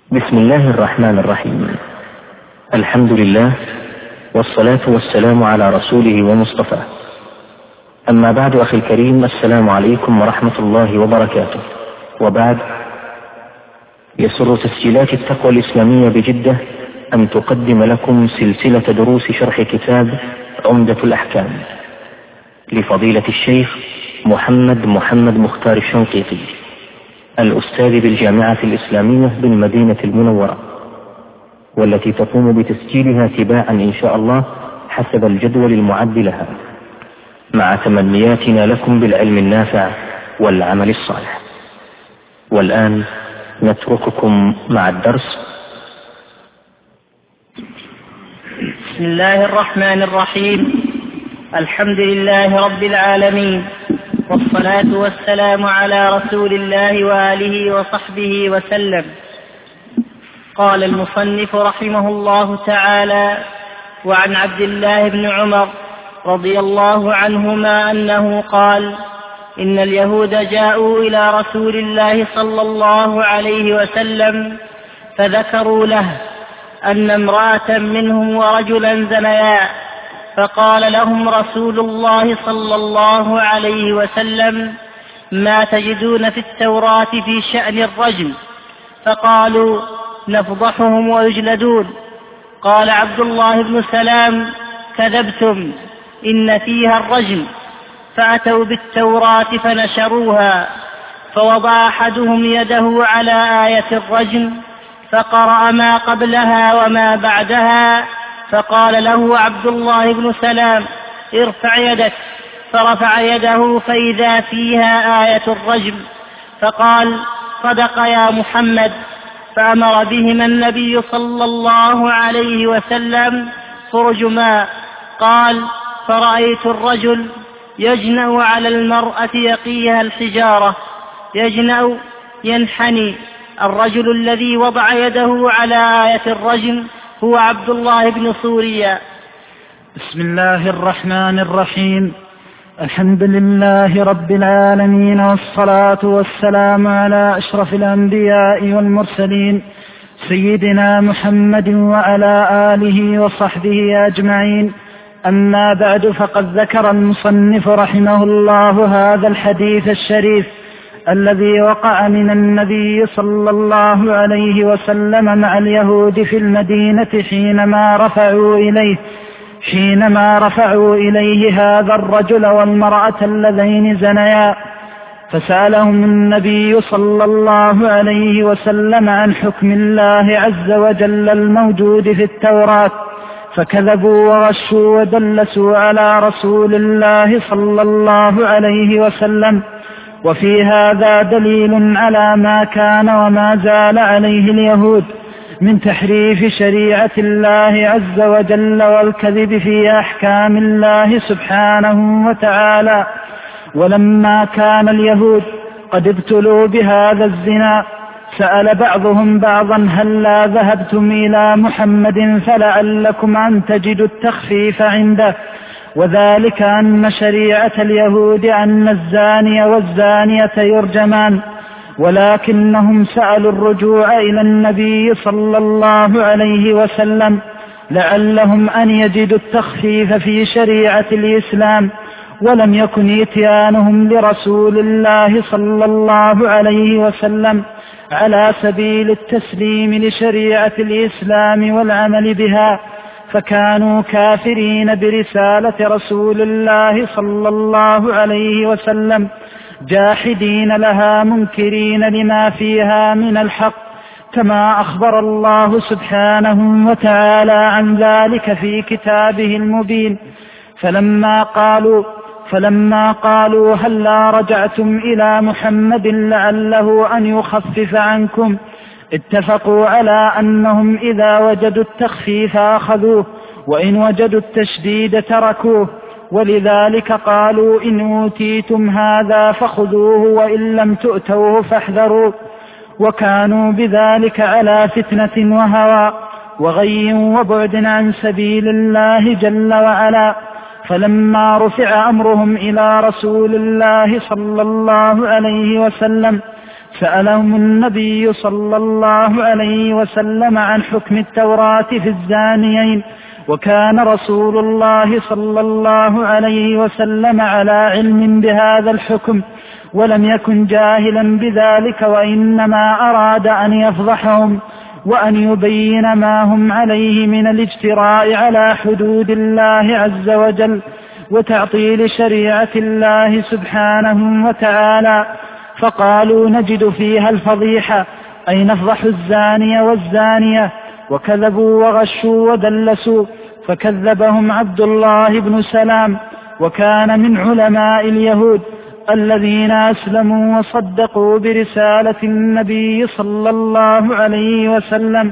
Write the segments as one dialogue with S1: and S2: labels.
S1: بسم الله الرحمن الرحيم. الحمد لله والصلاة والسلام على رسوله ومصطفاه. أما بعد، أخي الكريم، السلام عليكم ورحمة الله وبركاته. وبعد، يسر تسجيلات التقوى الإسلامية بجدة أن تقدم لكم سلسلة دروس شرح كتاب عمدة الأحكام لفضيلة الشيخ محمد مختار الشنقيطي، الأستاذ بالجامعة الإسلامية بالمدينة المنورة، والتي تقوم بتسجيلها تباعا إن شاء الله حسب الجدول المعد لها، مع تمنياتنا لكم بالعلم النافع والعمل الصالح. والآن نترككم مع الدرس.
S2: بسم الله الرحمن الرحيم. الحمد لله رب العالمين، والصلاة والسلام على رسول الله وآله وصحبه وسلم. قال المصنف رحمه الله تعالى: وعن عبد الله بن عمر رضي الله عنهما أنه قال: إن اليهود جاءوا إلى رسول الله صلى الله عليه وسلم فذكروا له أن امرأة منهم ورجلا زنيا، فقال لهم رسول الله صلى الله عليه وسلم: ما تجدون في التوراة في شأن الرجم؟ فقالوا: نفضحهم ويجلدون. قال عبد الله بن سلام: كذبتم، إن فيها الرجم. فأتوا بالتوراة فنشروها، فوضع أحدهم يده على آية الرجم فقرأ ما قبلها وما بعدها، فقال له عبد الله بن سلام: ارفع يدك. فرفع يده فإذا فيها آية الرجم، فقال: صدق يا محمد. فأمر بهما النبي صلى الله عليه وسلم فرجما. قال: فرأيت الرجل يجنأ على المرأة يقيها الحجارة، يجنأ ينحني. الرجل الذي وضع يده على آية الرجم هو عبد الله بن سوريا.
S3: بسم الله الرحمن الرحيم. الحمد لله رب العالمين، والصلاة والسلام على أشرف الأنبياء والمرسلين، سيدنا محمد وعلى آله وصحبه أجمعين. أما بعد، فقد ذكر المصنف رحمه الله هذا الحديث الشريف الذي وقع من النبي صلى الله عليه وسلم مع اليهود في المدينة حينما رفعوا إليه هذا الرجل والمرأة اللذين زنيا، فسألهم النبي صلى الله عليه وسلم عن حكم الله عز وجل الموجود في التوراة، فكذبوا وغشوا ودلسوا على رسول الله صلى الله عليه وسلم. وفي هذا دليل على ما كان وما زال عليه اليهود من تحريف شريعة الله عز وجل والكذب في أحكام الله سبحانه وتعالى. ولما كان اليهود قد ابتلوا بهذا الزنا، سأل بعضهم بعضا: هلا ذهبتم إلى محمد فلعلكم أن تجدوا التخفيف عنده؟ وذلك أن شريعة اليهود أن الزاني والزانية يرجمان، ولكنهم سألوا الرجوع إلى النبي صلى الله عليه وسلم لعلهم أن يجدوا التخفيف في شريعة الإسلام، ولم يكن إتيانهم لرسول الله صلى الله عليه وسلم على سبيل التسليم لشريعة الإسلام والعمل بها، فكانوا كافرين برسالة رسول الله صلى الله عليه وسلم، جاحدين لها منكرين لما فيها من الحق، كما أخبر الله سبحانه وتعالى عن ذلك في كتابه المبين. فلما قالوا: هلا رجعتم إلى محمد لعله أن يخفف عنكم؟ اتفقوا على أنهم إذا وجدوا التخفيف أخذوه، وإن وجدوا التشديد تركوه، ولذلك قالوا: إن أوتيتم هذا فخذوه، وإن لم تؤتوه فاحذروا. وكانوا بذلك على فتنة وهوى وغي وبعد عن سبيل الله جل وعلا. فلما رفع أمرهم إلى رسول الله صلى الله عليه وسلم سألهم النبي صلى الله عليه وسلم عن حكم التوراة في الزانيين، وكان رسول الله صلى الله عليه وسلم على علم بهذا الحكم، ولم يكن جاهلا بذلك، وإنما أراد أن يفضحهم وأن يبين ما هم عليه من الاجتراء على حدود الله عز وجل وتعطيل شريعة الله سبحانه وتعالى. فقالوا نجد فيها الفضيحة، أي نفضح الزاني والزانية، وكذبوا وغشوا ودلسوا. فكذبهم عبد الله بن سلام، وكان من علماء اليهود الذين أسلموا وصدقوا برسالة النبي صلى الله عليه وسلم،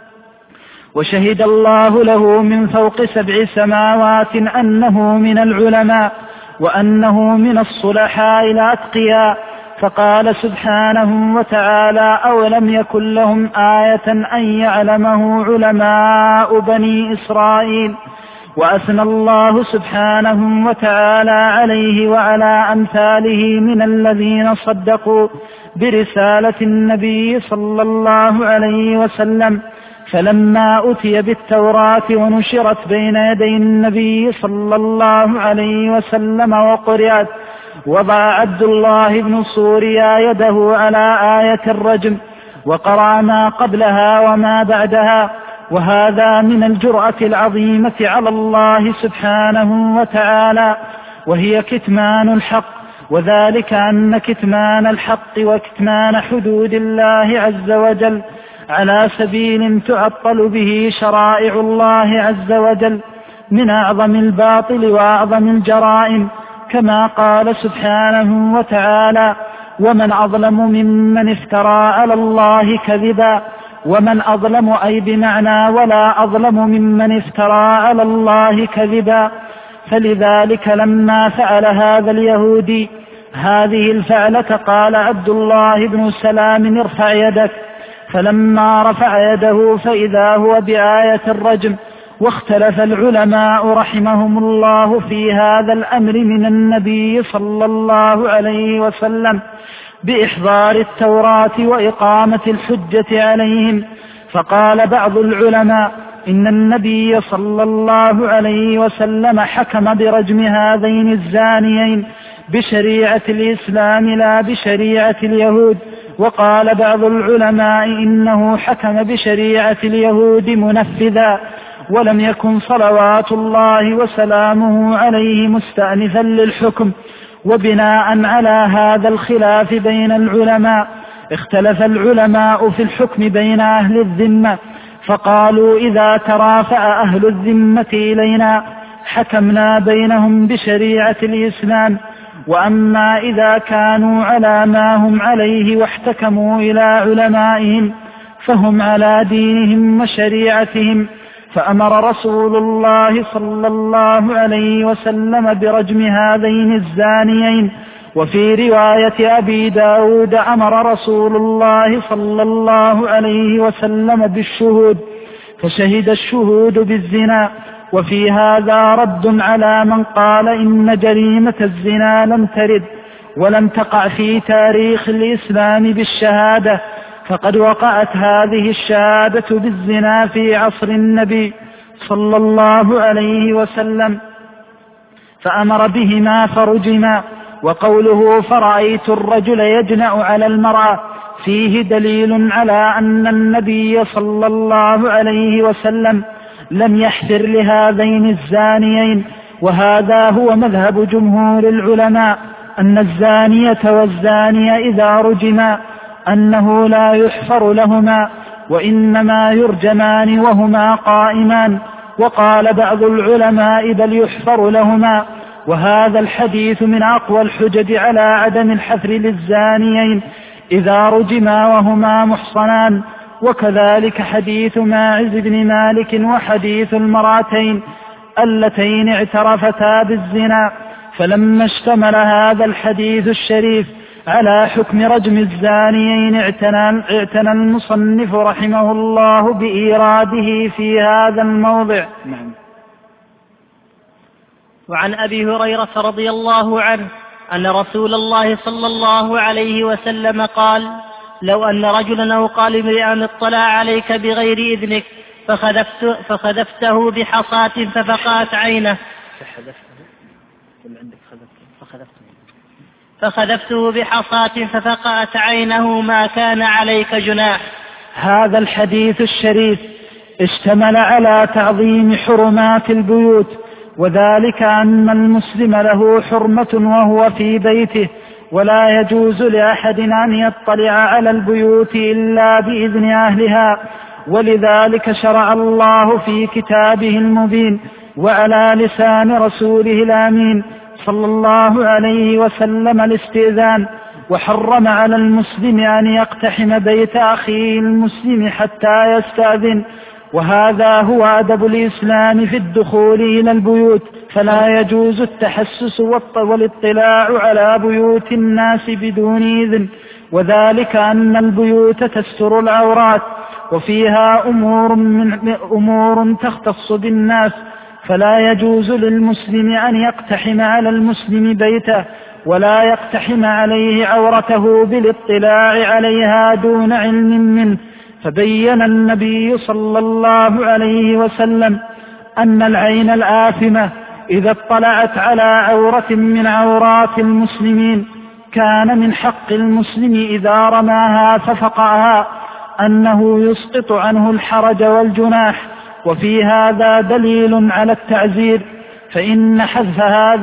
S3: وشهد الله له من فوق 7 سماوات أنه من العلماء وأنه من الصلحاء الأتقياء. فقال سبحانه وتعالى: أولم يكن لهم آية أن يعلمه علماء بني إسرائيل. وأثنى الله سبحانه وتعالى عليه وعلى أمثاله من الذين صدقوا برسالة النبي صلى الله عليه وسلم. فلما أتي بالتوراة ونشرت بين يدي النبي صلى الله عليه وسلم وقرأت، وضع عبد الله بن سوريا يده على آية الرجم، وقرأ ما قبلها وما بعدها. وهذا من الجرأة العظيمة على الله سبحانه وتعالى، وهي كتمان الحق، وذلك أن كتمان الحق وكتمان حدود الله عز وجل على سبيل تعطل به شرائع الله عز وجل من أعظم الباطل وأعظم الجرائم، كما قال سبحانه وتعالى: ومن أظلم ممن افترى على الله كذبا. ومن أظلم أي بمعنى ولا أظلم ممن افترى على الله كذبا. فلذلك لما فعل هذا اليهودي هذه الفعلة قال عبد الله بن سلام: ارفع يدك. فلما رفع يده فإذا هو بآية الرجم. واختلف العلماء رحمهم الله في هذا الأمر من النبي صلى الله عليه وسلم بإحضار التوراة وإقامة الحجة عليهم. فقال بعض العلماء: إن النبي صلى الله عليه وسلم حكم برجم هذين الزانيين بشريعة الإسلام لا بشريعة اليهود. وقال بعض العلماء: إنه حكم بشريعة اليهود منفذا، ولم يكن صلوات الله وسلامه عليه مستأنفا للحكم. وبناء على هذا الخلاف بين العلماء اختلف العلماء في الحكم بين أهل الذمة، فقالوا: إذا ترافع أهل الذمة إلينا حكمنا بينهم بشريعة الإسلام، وأما إذا كانوا على ما هم عليه واحتكموا إلى علمائهم فهم على دينهم وشريعتهم. فأمر رسول الله صلى الله عليه وسلم برجم هذين الزانيين. وفي رواية أبي داود: أمر رسول الله صلى الله عليه وسلم بالشهود، فشهد الشهود بالزنا. وفي هذا رد على من قال إن جريمة الزنا لم ترد ولم تقع في تاريخ الإسلام بالشهادة، فقد وقعت هذه الشهادة بالزنا في عصر النبي صلى الله عليه وسلم، فأمر بهما فرجما. وقوله: فرأيت الرجل يجنأ على المرأة فيه دليل على أن النبي صلى الله عليه وسلم لم يحفر لهذين الزانيين. وهذا هو مذهب جمهور العلماء، أن الزانية والزانية إذا رجما أنه لا يحفر لهما، وإنما يرجمان وهما قائمان. وقال بعض العلماء: بل يحفر لهما. وهذا الحديث من أقوى الحجج على عدم الحفر للزانيين إذا رجما وهما محصنان. وكذلك حديث ماعز بن مالك وحديث المرأتين اللتين اعترفتا بالزنا. فلما اشتمل هذا الحديث الشريف على حكم رجم الزانيين اعتنى المصنف رحمه الله بإيراده في هذا الموضع.
S2: وعن أبي هريرة رضي الله عنه أن رسول الله صلى الله عليه وسلم قال: لو أن رجلا أو قال امرئ اطلع عليك بغير إذنك فخذفته بحصاة ففقأت عينه فخذفته بحصاة ففقأت عينه ما كان عليك جناح.
S3: هذا الحديث الشريف اشتمل على تعظيم حرمات البيوت، وذلك أن المسلم له حرمة وهو في بيته، ولا يجوز لأحد أن يطلع على البيوت إلا بإذن أهلها، ولذلك شرع الله في كتابه المبين وعلى لسان رسوله الأمين صلى الله عليه وسلم الاستئذان، وحرم على المسلم أن يقتحم بيت أخيه المسلم حتى يستأذن، وهذا هو أدب الإسلام في الدخول إلى البيوت، فلا يجوز التحسس والاطلاع على بيوت الناس بدون إذن، وذلك أن البيوت تستر العورات وفيها أمور تختص بالناس، فلا يجوز للمسلم أن يقتحم على المسلم بيته ولا يقتحم عليه عورته بالاطلاع عليها دون علم منه. فبين النبي صلى الله عليه وسلم أن العين الآثمة إذا اطلعت على عورة من عورات المسلمين كان من حق المسلم إذا رماها ففقعها أنه يسقط عنه الحرج والجناح، وفي هذا دليل على التعزير، فإن حذف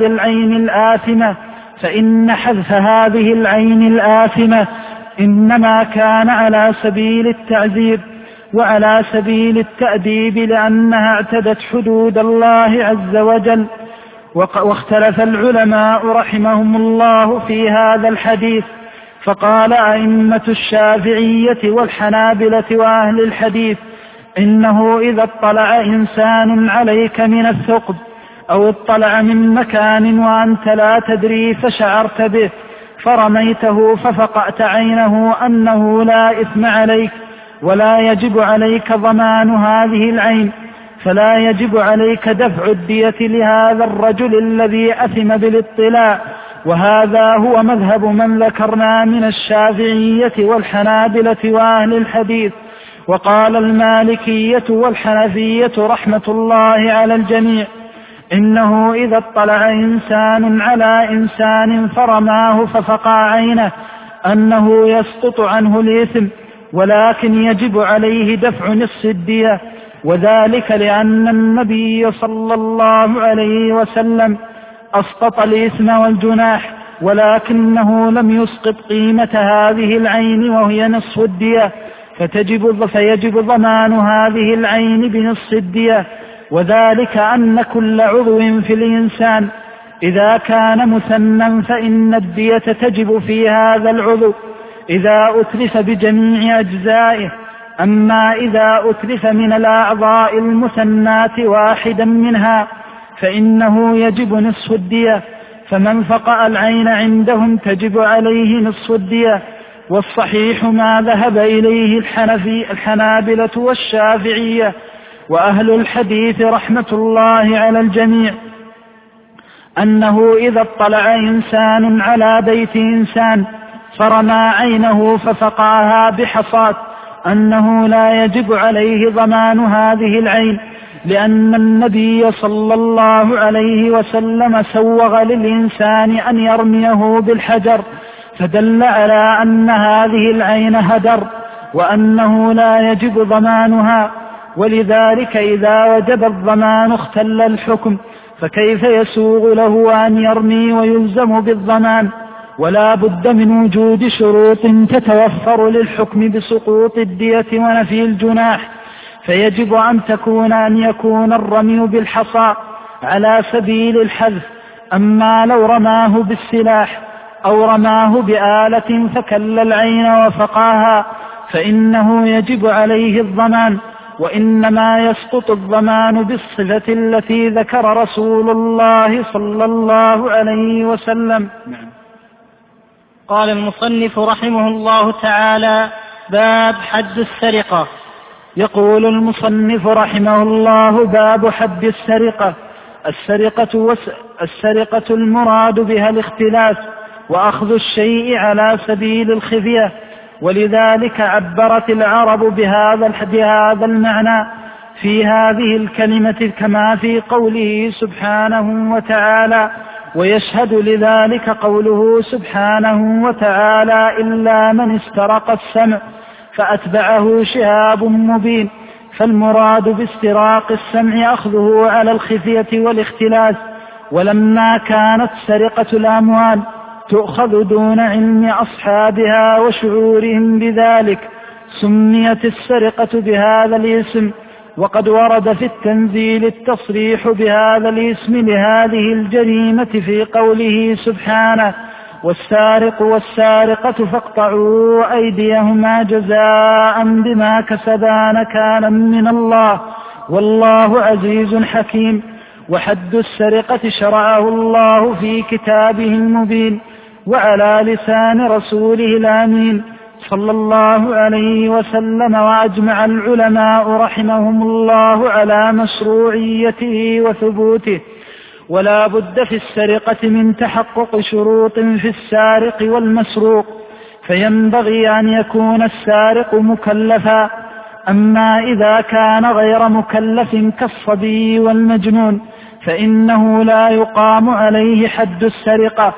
S3: هذه العين الآثمة إنما كان على سبيل التعزير وعلى سبيل التأديب، لأنها اعتدت حدود الله عز وجل. واختلف العلماء رحمهم الله في هذا الحديث، فقال أئمة الشافعية والحنابلة وأهل الحديث إنه إذا اطلع إنسان عليك من الثقب أو اطلع من مكان وأنت لا تدري فشعرت به فرميته ففقأت عينه أنه لا إثم عليك، ولا يجب عليك ضمان هذه العين، فلا يجب عليك دفع الدية لهذا الرجل الذي أثم بالاطلاع، وهذا هو مذهب من ذكرنا من الشافعية والحنابلة وأهل الحديث. وقال المالكية والحنفية رحمة الله على الجميع إنه إذا اطلع إنسان على إنسان فرماه ففقع عينه أنه يسقط عنه الإثم، ولكن يجب عليه دفع نصف الدية، وذلك لأن النبي صلى الله عليه وسلم أسقط الإثم والجناح، ولكنه لم يسقط قيمة هذه العين وهي نصف الدية، فيجب ضمان هذه العين بنصف الدية، وذلك أن كل عضو في الإنسان إذا كان مثنى فإن الدية تجب في هذا العضو إذا أتلف بجميع أجزائه، أما إذا أتلف من الأعضاء المثنات واحدا منها فإنه يجب نصف الدية، فمن فقأ العين عندهم تجب عليه نصف الدية. والصحيح ما ذهب إليه الحنابلة والشافعية وأهل الحديث رحمة الله على الجميع أنه إذا اطلع إنسان على بيت إنسان فرمى عينه ففقعها بحصاة أنه لا يجب عليه ضمان هذه العين، لأن النبي صلى الله عليه وسلم سوغ للإنسان أن يرميه بالحجر، فدل على أن هذه العين هدر وأنه لا يجب ضمانها، ولذلك إذا وجب الضمان اختل الحكم، فكيف يسوغ له أن يرمي ويلزم بالضمان؟ ولا بد من وجود شروط تتوفر للحكم بسقوط الدية ونفي الجناح، فيجب أن يكون الرمي بالحصى على سبيل الحذف، أما لو رماه بالسلاح أو رماه بآلة فكل العين وفقاها فإنه يجب عليه الضمان، وإنما يسقط الضمان بالصفة التي ذكر رسول الله صلى الله عليه وسلم.
S2: قال المصنف رحمه الله تعالى: باب حد السرقة.
S3: يقول المصنف رحمه الله: باب حد السرقة. السرقة المراد بها الاختلاس وأخذ الشيء على سبيل الخفية، ولذلك عبرت العرب بهذا المعنى في هذه الكلمة كما في قوله سبحانه وتعالى: ويشهد لذلك قوله سبحانه وتعالى: إلا من استرق السمع فأتبعه شهاب مبين. فالمراد باستراق السمع أخذه على الخفية والاختلاس، ولما كانت سرقة الأموال تؤخذ دون علم أصحابها وشعورهم بذلك سميت السرقة بهذا الاسم. وقد ورد في التنزيل التصريح بهذا الاسم لهذه الجريمة في قوله سبحانه: والسارق والسارقة فاقطعوا أيديهما جزاء بما كسبا نكالا من الله والله عزيز حكيم. وحد السرقة شرعه الله في كتابه المبين وعلى لسان رسوله الأمين صلى الله عليه وسلم. وأجمع العلماء رحمهم الله على مشروعيته وثبوته. ولا بد في السرقة من تحقق شروط في السارق والمسروق، فينبغي أن يكون السارق مكلفا. أما إذا كان غير مكلف كالصبي والمجنون فإنه لا يقام عليه حد السرقة.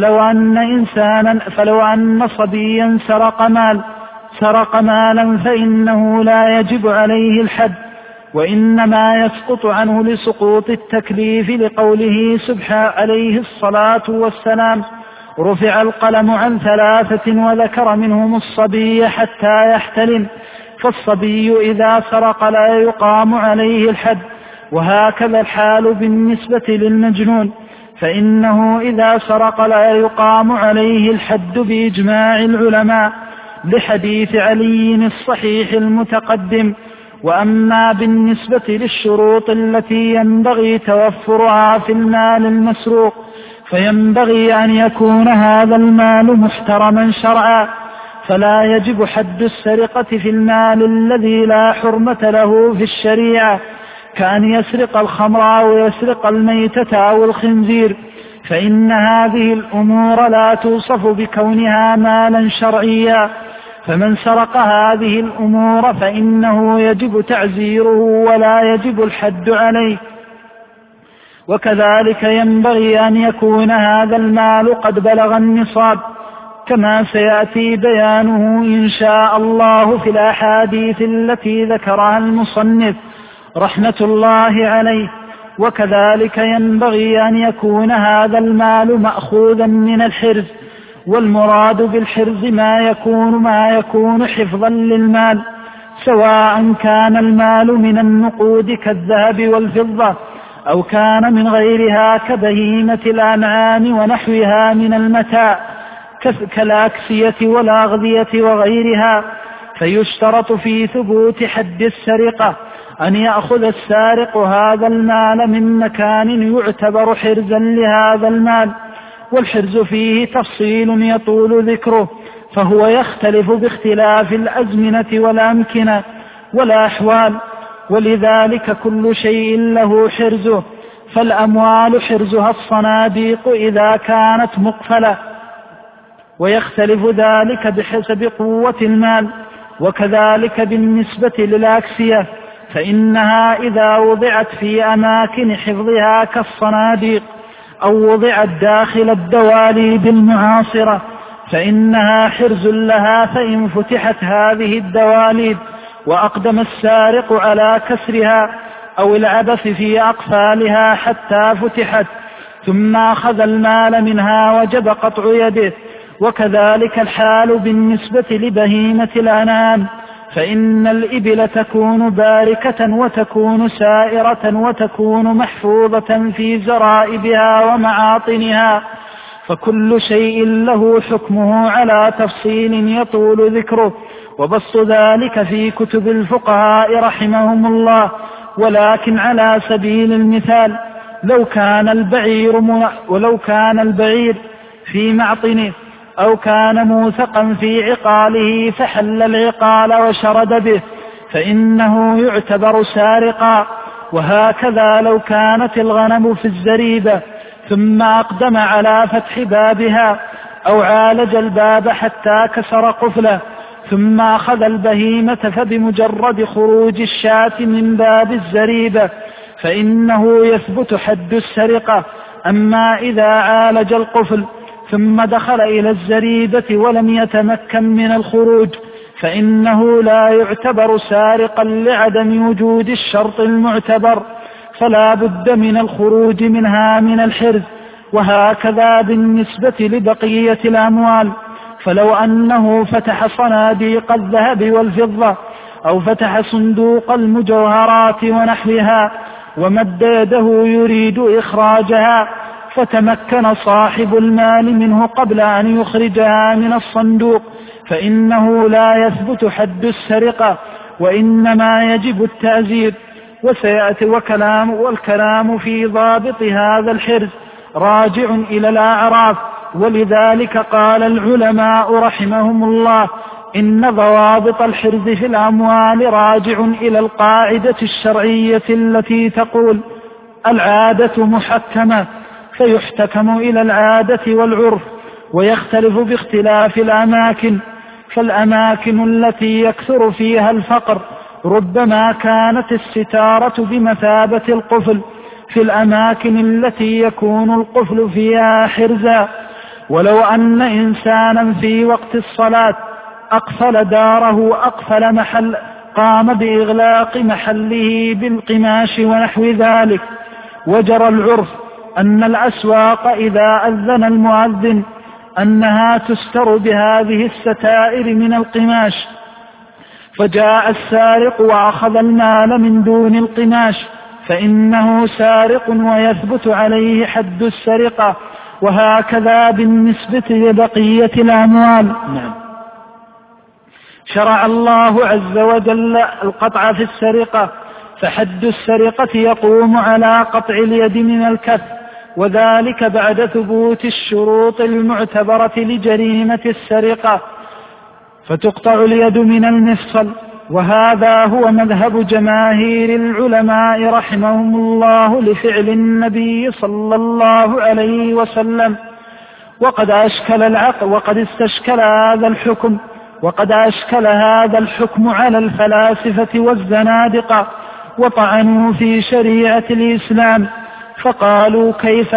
S3: فلو أن صبيا سرق مالا فإنه لا يجب عليه الحد، وإنما يسقط عنه لسقوط التكليف، لقوله سبحانه عليه الصلاة والسلام: رفع القلم عن 3 وذكر منهم الصبي حتى يحتلم. فالصبي إذا سرق لا يقام عليه الحد. وهكذا الحال بالنسبة للمجنون، فإنه إذا سرق لا يقام عليه الحد بإجماع العلماء لحديث علي الصحيح المتقدم. وأما بالنسبة للشروط التي ينبغي توفرها في المال المسروق فينبغي أن يكون هذا المال محترما شرعا، فلا يجب حد السرقة في المال الذي لا حرمة له في الشريعة، كأن يسرق الخمر أو يسرق الميتة أو الخنزير، فإن هذه الأمور لا توصف بكونها مالا شرعيا. فمن سرق هذه الأمور فإنه يجب تعزيره ولا يجب الحد عليه. وكذلك ينبغي أن يكون هذا المال قد بلغ النصاب، كما سيأتي بيانه إن شاء الله في الأحاديث التي ذكرها المصنف رحمة الله عليه. وكذلك ينبغي أن يكون هذا المال مأخوذا من الحرز، والمراد بالحرز ما يكون حفظا للمال، سواء كان المال من النقود كالذهب والفضة أو كان من غيرها كبهيمة الأنعام ونحوها من المتاع كالأكسية والأغذية وغيرها. فيشترط في ثبوت حد السرقة أن يأخذ السارق هذا المال من مكان يعتبر حرزا لهذا المال، والحرز فيه تفصيل يطول ذكره، فهو يختلف باختلاف الأزمنة والأمكنة والأحوال، ولذلك كل شيء له حرزه. فالأموال حرزها الصناديق إذا كانت مقفلة، ويختلف ذلك بحسب قوة المال. وكذلك بالنسبة للأكسية، فإنها إذا وضعت في أماكن حفظها كالصناديق أو وضعت داخل الدواليب المعاصرة فإنها حرز لها، فإن فتحت هذه الدواليب وأقدم السارق على كسرها أو العبث في أقفالها حتى فتحت ثم أخذ المال منها وجب قطع يده. وكذلك الحال بالنسبة لبهيمة الأنعام، فإن الإبل تكون باركة وتكون سائرة وتكون محفوظة في زرائبها ومعاطنها، فكل شيء له حكمه على تفصيل يطول ذكره وبسط ذلك في كتب الفقهاء رحمهم الله. ولكن على سبيل المثال، لو كان البعير في معطنه أو كان موثقا في عقاله فحل العقال وشرد به فإنه يعتبر سارقا. وهكذا لو كانت الغنم في الزريبة ثم أقدم على فتح بابها أو عالج الباب حتى كسر قفله ثم أخذ البهيمة، فبمجرد خروج الشاة من باب الزريبة فإنه يثبت حد السرقة. أما إذا عالج القفل ثم دخل إلى الزريبة ولم يتمكن من الخروج فإنه لا يعتبر سارقا لعدم وجود الشرط المعتبر، فلا بد من الخروج منها من الحرز. وهكذا بالنسبة لبقية الأموال، فلو أنه فتح صناديق الذهب والفضة أو فتح صندوق المجوهرات ونحوها ومد يده يريد إخراجها فتمكن صاحب المال منه قبل أن يخرجها من الصندوق فإنه لا يثبت حد السرقة، وإنما يجب التعزير. وسيأتي والكلام في ضابط هذا الحرز راجع إلى الأعراف. ولذلك قال العلماء رحمهم الله إن ضوابط الحرز في الأموال راجع إلى القاعدة الشرعية التي تقول العادة محكمة، فيحتكم إلى العادة والعرف، ويختلف باختلاف الأماكن. فالأماكن التي يكثر فيها الفقر ربما كانت الستارة بمثابة القفل في الأماكن التي يكون القفل فيها حرزا. ولو أن إنسانا في وقت الصلاة أقفل داره أقفل محل قام بإغلاق محله بالقماش ونحو ذلك، وجرى العرف أن الأسواق إذا أذن المؤذن أنها تستر بهذه الستائر من القماش، فجاء السارق وأخذ المال من دون القماش فإنه سارق ويثبت عليه حد السرقة. وهكذا بالنسبة لبقية الأموال. شرع الله عز وجل القطع في السرقة، فحد السرقة يقوم على قطع اليد من الكف، وذلك بعد ثبوت الشروط المعتبرة لجريمة السرقة، فتقطع اليد من المفصل. وهذا هو مذهب جماهير العلماء رحمهم الله لفعل النبي صلى الله عليه وسلم. وقد أشكل هذا الحكم على الفلاسفة والزنادقة، وطعنوا في شريعة الإسلام فقالوا كيف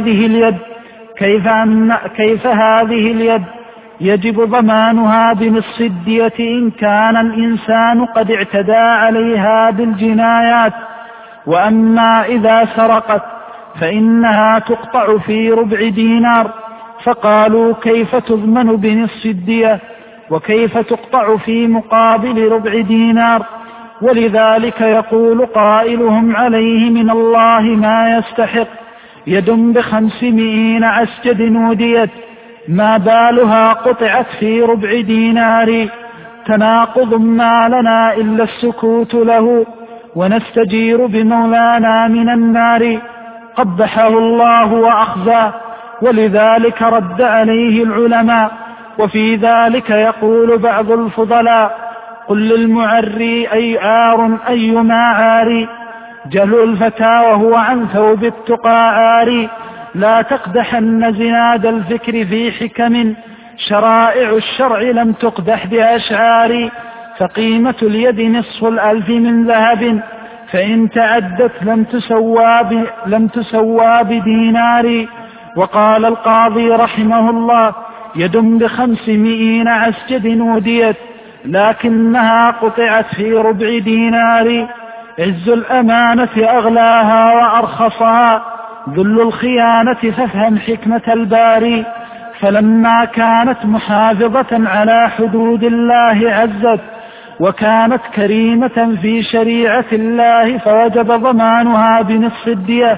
S3: هذه اليد يجب ضمانها بنصف الدية إن كان الإنسان قد اعتدى عليها بالجنايات، وأما إذا سرقت فإنها تقطع في ربع دينار. فقالوا كيف تضمن بنصف الدية وكيف تقطع في مقابل ربع دينار؟ ولذلك يقول قائلهم عليه من الله ما يستحق، يد ب500 عسجد نوديت ما بالها قطعت في ربع دينار، تناقض ما لنا إلا السكوت له ونستجير بمولانا من النار، قبحه الله وأخزاه. ولذلك رد عليه العلماء. وفي ذلك يقول بعض الفضلاء قل للمعري أي عار أيما عاري، جهل الفتى وهو عن ثوب التقى عاري، لا تقدحن زناد الفكر في حكم، شرائع الشرع لم تقدح بأشعار، فقيمة اليد نصف 1000 من ذهب، فإن تعدت لم تسوى بدينار. وقال القاضي رحمه الله يد ب500 عسجد نوديت لكنها قطعت في ربع دينار، عز الأمانة أغلاها وأرخصها، ذل الخيانة فافهم حكمة الباري، فلما كانت محافظة على حدود الله عزت وكانت كريمة في شريعة الله فوجب ضمانها بنصف الدية.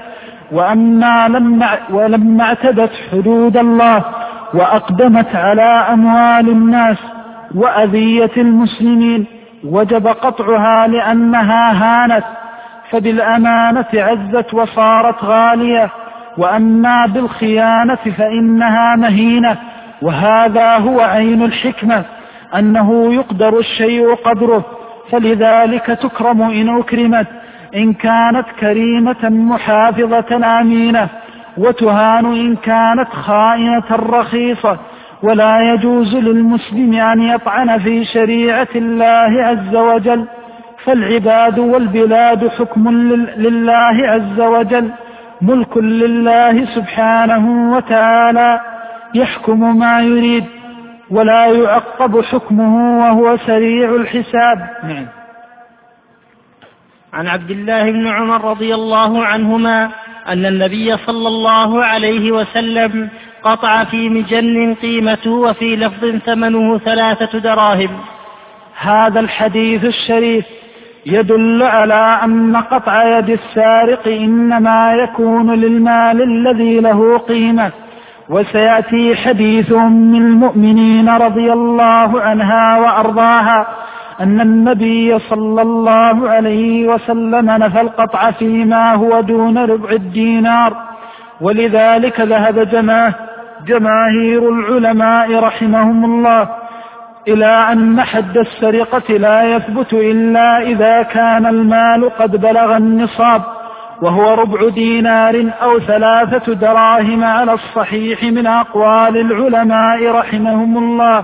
S3: ولما اعتدت حدود الله وأقدمت على أموال الناس وأذية المسلمين وجب قطعها لأنها هانت، فبالأمانة عزت وصارت غالية، وأما بالخيانة فإنها مهينة. وهذا هو عين الحكمة، أنه يقدر الشيء قدره، فلذلك تكرم إن أكرمت إن كانت كريمة محافظة أمينة، وتهان إن كانت خائنة رخيصة. ولا يجوز للمسلم أن يطعن في شريعة الله عز وجل، فالعباد والبلاد حكم لله عز وجل، ملك لله سبحانه وتعالى، يحكم ما يريد ولا يعقب حكمه وهو سريع الحساب.
S2: عن عبد الله بن عمر رضي الله عنهما أن النبي صلى الله عليه وسلم قطع في مجن قيمته وفي لفظ ثمنه 3 دراهم.
S3: هذا الحديث الشريف يدل على أن قطع يد السارق إنما يكون للمال الذي له قيمة، وسيأتي حديث أم المؤمنين رضي الله عنها وأرضاها أن النبي صلى الله عليه وسلم نفى القطع فيما هو دون ربع الدينار، ولذلك ذهب جماهير العلماء رحمهم الله إلى أن حد السرقة لا يثبت إلا إذا كان المال قد بلغ النصاب، وهو ربع دينار أو 3 دراهم على الصحيح من أقوال العلماء رحمهم الله.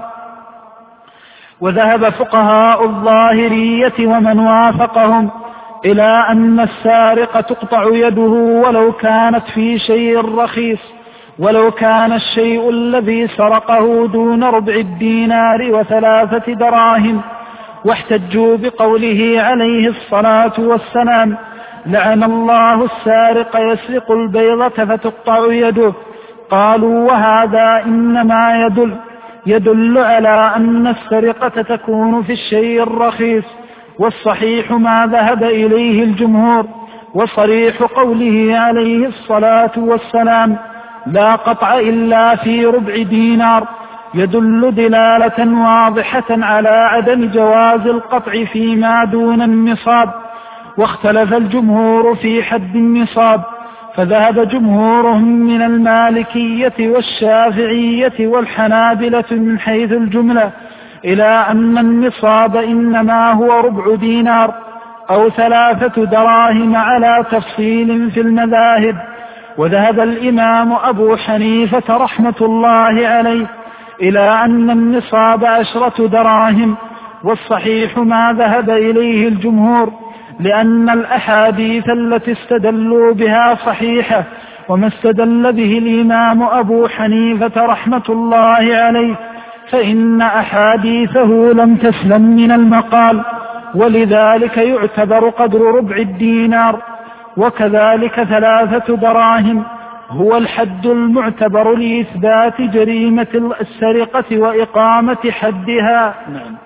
S3: وذهب فقهاء الظاهرية ومن وافقهم إلى أن السارق تقطع يده ولو كانت في شيء رخيص، ولو كان الشيء الذي سرقه دون ربع الدينار و3 دراهم، واحتجوا بقوله عليه الصلاة والسلام: لعن الله السارق يسرق البيضة فتقطع يده. قالوا: وهذا إنما يدل على أن السرقة تكون في الشيء الرخيص، والصحيح ما ذهب إليه الجمهور، وصريح قوله عليه الصلاة والسلام: لا قطع إلا في ربع دينار، يدل دلالة واضحة على عدم جواز القطع فيما دون النصاب. واختلف الجمهور في حد النصاب، فذهب جمهورهم من المالكية والشافعية والحنابلة من حيث الجملة إلى أن النصاب إنما هو ربع دينار أو 3 دراهم على تفصيل في المذاهب. وذهب الإمام أبو حنيفة رحمة الله عليه إلى أن النصاب 10 دراهم، والصحيح ما ذهب إليه الجمهور، لأن الأحاديث التي استدلوا بها صحيحة، وما استدل به الإمام أبو حنيفة رحمة الله عليه فإن أحاديثه لم تسلم من المقال، ولذلك يعتبر قدر ربع الدينار. وكذلك 3 دراهم هو الحد المعتبر لإثبات جريمة السرقة وإقامة حدها.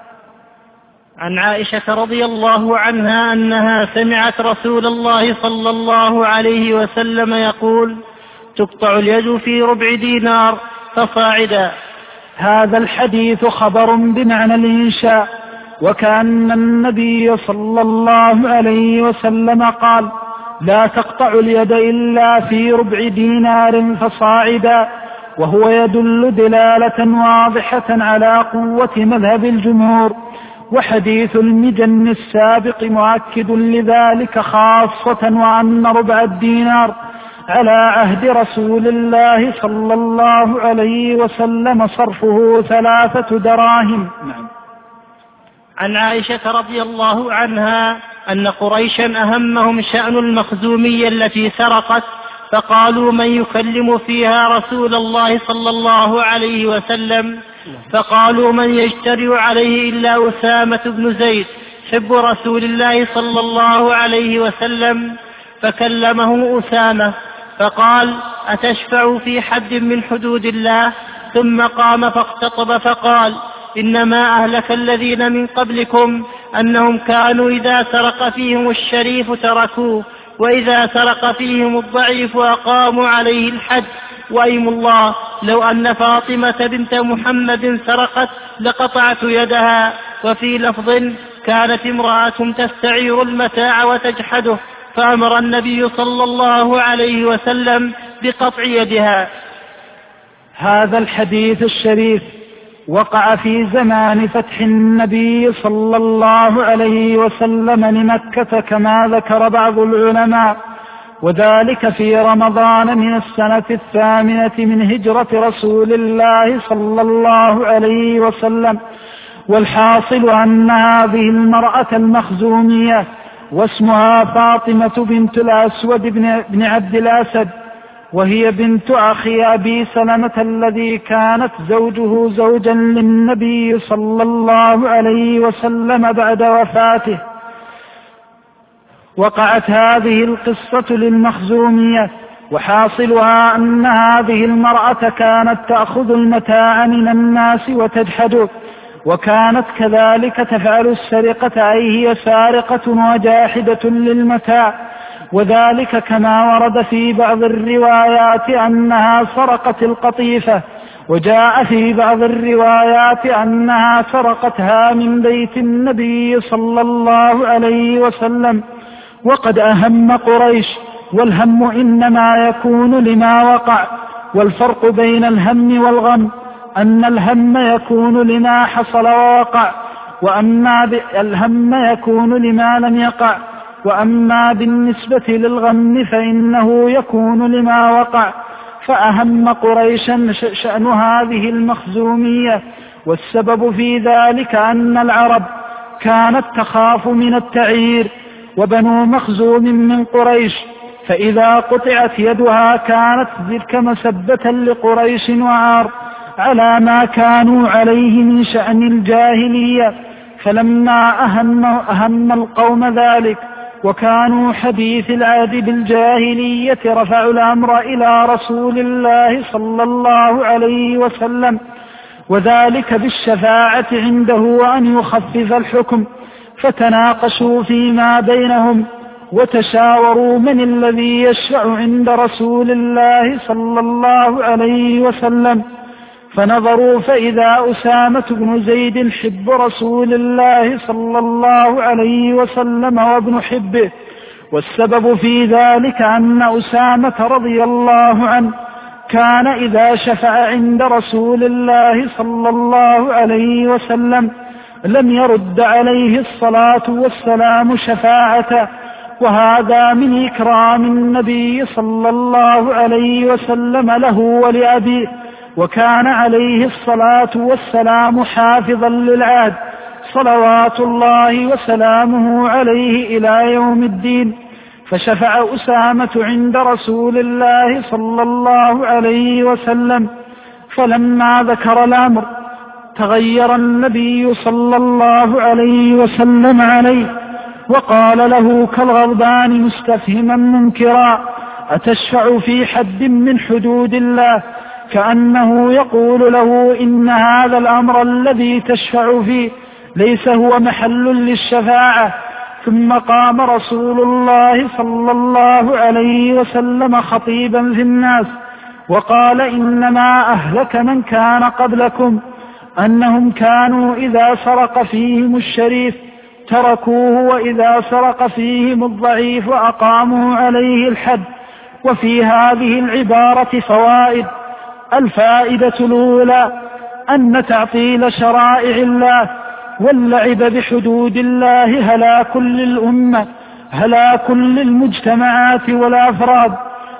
S2: عن عائشة رضي الله عنها أنها سمعت رسول الله صلى الله عليه وسلم يقول: تقطع اليد في ربع دينار فصاعدا.
S3: هذا الحديث خبر بمعنى الإنشاء، وكأن النبي صلى الله عليه وسلم قال: لا تقطع اليد إلا في ربع دينار فصاعدا، وهو يدل دلالة واضحة على قوة مذهب الجمهور. وحديث المجن السابق مؤكد لذلك خاصة، وأن ربع الدينار على عهد رسول الله صلى الله عليه وسلم صرفه 3 دراهم.
S2: عن عائشة رضي الله عنها أن قريشا أهمهم شأن المخزومية التي سرقت، فقالوا: من يكلم فيها رسول الله صلى الله عليه وسلم؟ فقالوا: من يجترئ عليه إلا أسامة بن زيد حب رسول الله صلى الله عليه وسلم. فكلمه أسامة فقال: أتشفع في حد من حدود الله؟ ثم قام فاختطب فقال: إنما أهلك الذين من قبلكم أنهم كانوا إذا سرق فيهم الشريف تركوه، وإذا سرق فيهم الضعيف أقاموا عليه الحد. وأيم الله لو أن فاطمة بنت محمد سرقت لقطعت يدها. وفي لفظ: كانت امرأة تستعير المتاع وتجحده، فأمر النبي صلى الله عليه وسلم بقطع يدها.
S3: هذا الحديث الشريف وقع في زمان فتح النبي صلى الله عليه وسلم لمكة كما ذكر بعض العلماء، وذلك في رمضان من السنة 8 من هجرة رسول الله صلى الله عليه وسلم. والحاصل أن هذه المرأة المخزومية واسمها فاطمة بنت الأسود بن عبد الأسد، وهي بنت أخي أبي سلمة الذي كانت زوجه زوجا للنبي صلى الله عليه وسلم بعد وفاته. وقعت هذه القصة للمخزومية، وحاصلها أن هذه المرأة كانت تأخذ المتاع من الناس وتجحده، وكانت كذلك تفعل السرقة، أي هي سارقة وجاحدة للمتاع، وذلك كما ورد في بعض الروايات أنها سرقت القطيفة، وجاء في بعض الروايات أنها سرقتها من بيت النبي صلى الله عليه وسلم. وقد أهم قريش، والهم إنما يكون لما وقع، والفرق بين الهم والغم أن الهم يكون لما حصل ووقع، وأما الهم يكون لما لم يقع، وأما بالنسبة للغم فإنه يكون لما وقع. فأهم قريشا شأن هذه المخزومية، والسبب في ذلك أن العرب كانت تخاف من التعير، وبنو مخزوم من قريش، فإذا قطعت يدها كانت ذلك مسبة لقريش وعار على ما كانوا عليه من شأن الجاهلية. فلما أهم القوم ذلك وكانوا حديث العهد بالجاهلية رفعوا الأمر إلى رسول الله صلى الله عليه وسلم، وذلك بالشفاعة عنده وأن يخفف الحكم. فتناقشوا فيما بينهم وتشاوروا من الذي يشفع عند رسول الله صلى الله عليه وسلم، فنظروا فإذا أسامة بن زيد حب رسول الله صلى الله عليه وسلم وابن حبه. والسبب في ذلك أن أسامة رضي الله عنه كان إذا شفع عند رسول الله صلى الله عليه وسلم لم يرد عليه الصلاة والسلام شفاعته، وهذا من إكرام النبي صلى الله عليه وسلم له ولأبيه، وكان عليه الصلاة والسلام حافظا للعهد صلوات الله وسلامه عليه إلى يوم الدين. فشفع أسامة عند رسول الله صلى الله عليه وسلم، فلما ذكر الأمر تغير النبي صلى الله عليه وسلم عليه، وقال له كالغضبان مستفهما منكرا: أتشفع في حد من حدود الله؟ كأنه يقول له إن هذا الأمر الذي تشفع فيه ليس هو محل للشفاعة. ثم قام رسول الله صلى الله عليه وسلم خطيبا في الناس وقال: إنما أهلك من كان قبلكم أنهم كانوا إذا سرق فيهم الشريف تركوه، وإذا سرق فيهم الضعيف أقاموا عليه الحد. وفي هذه العبارة فوائد: الفائدة الأولى أن تعطيل شرائع الله واللعب بحدود الله هلاك للأمة، هلاك للمجتمعات والأفراد،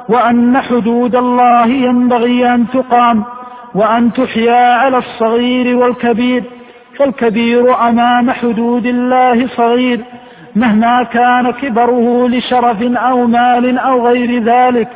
S3: وأن حدود الله ينبغي أن تقام وأن تحيا على الصغير والكبير، فالكبير أمام حدود الله صغير مهما كان كبره لشرف أو مال أو غير ذلك،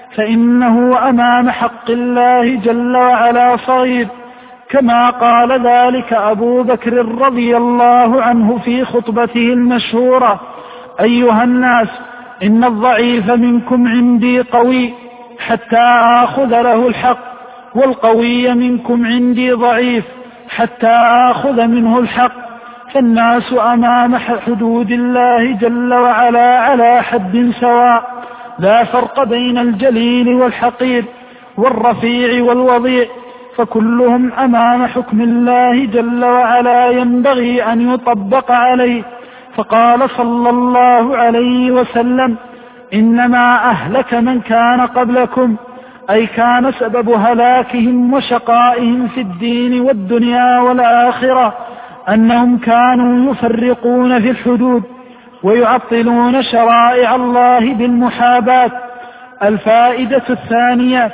S3: فإنه أمام حق الله جل وعلا صغير، كما قال ذلك أبو بكر رضي الله عنه في خطبته المشهورة: أيها الناس، إن الضعيف منكم عندي قوي حتى آخذ له الحق، والقوي منكم عندي ضعيف حتى آخذ منه الحق. فالناس أمام حدود الله جل وعلا على حد سواء، لا فرق بين الجليل والحقير والرفيع والوضيع، فكلهم أمام حكم الله جل وعلا ينبغي أن يطبق عليه. فقال صلى الله عليه وسلم: إنما أهلك من كان قبلكم، أي كان سبب هلاكهم وشقائهم في الدين والدنيا والآخرة أنهم كانوا يفرقون في الحدود ويعطلون شرائع الله بالمحاباة، الفائدة الثانية: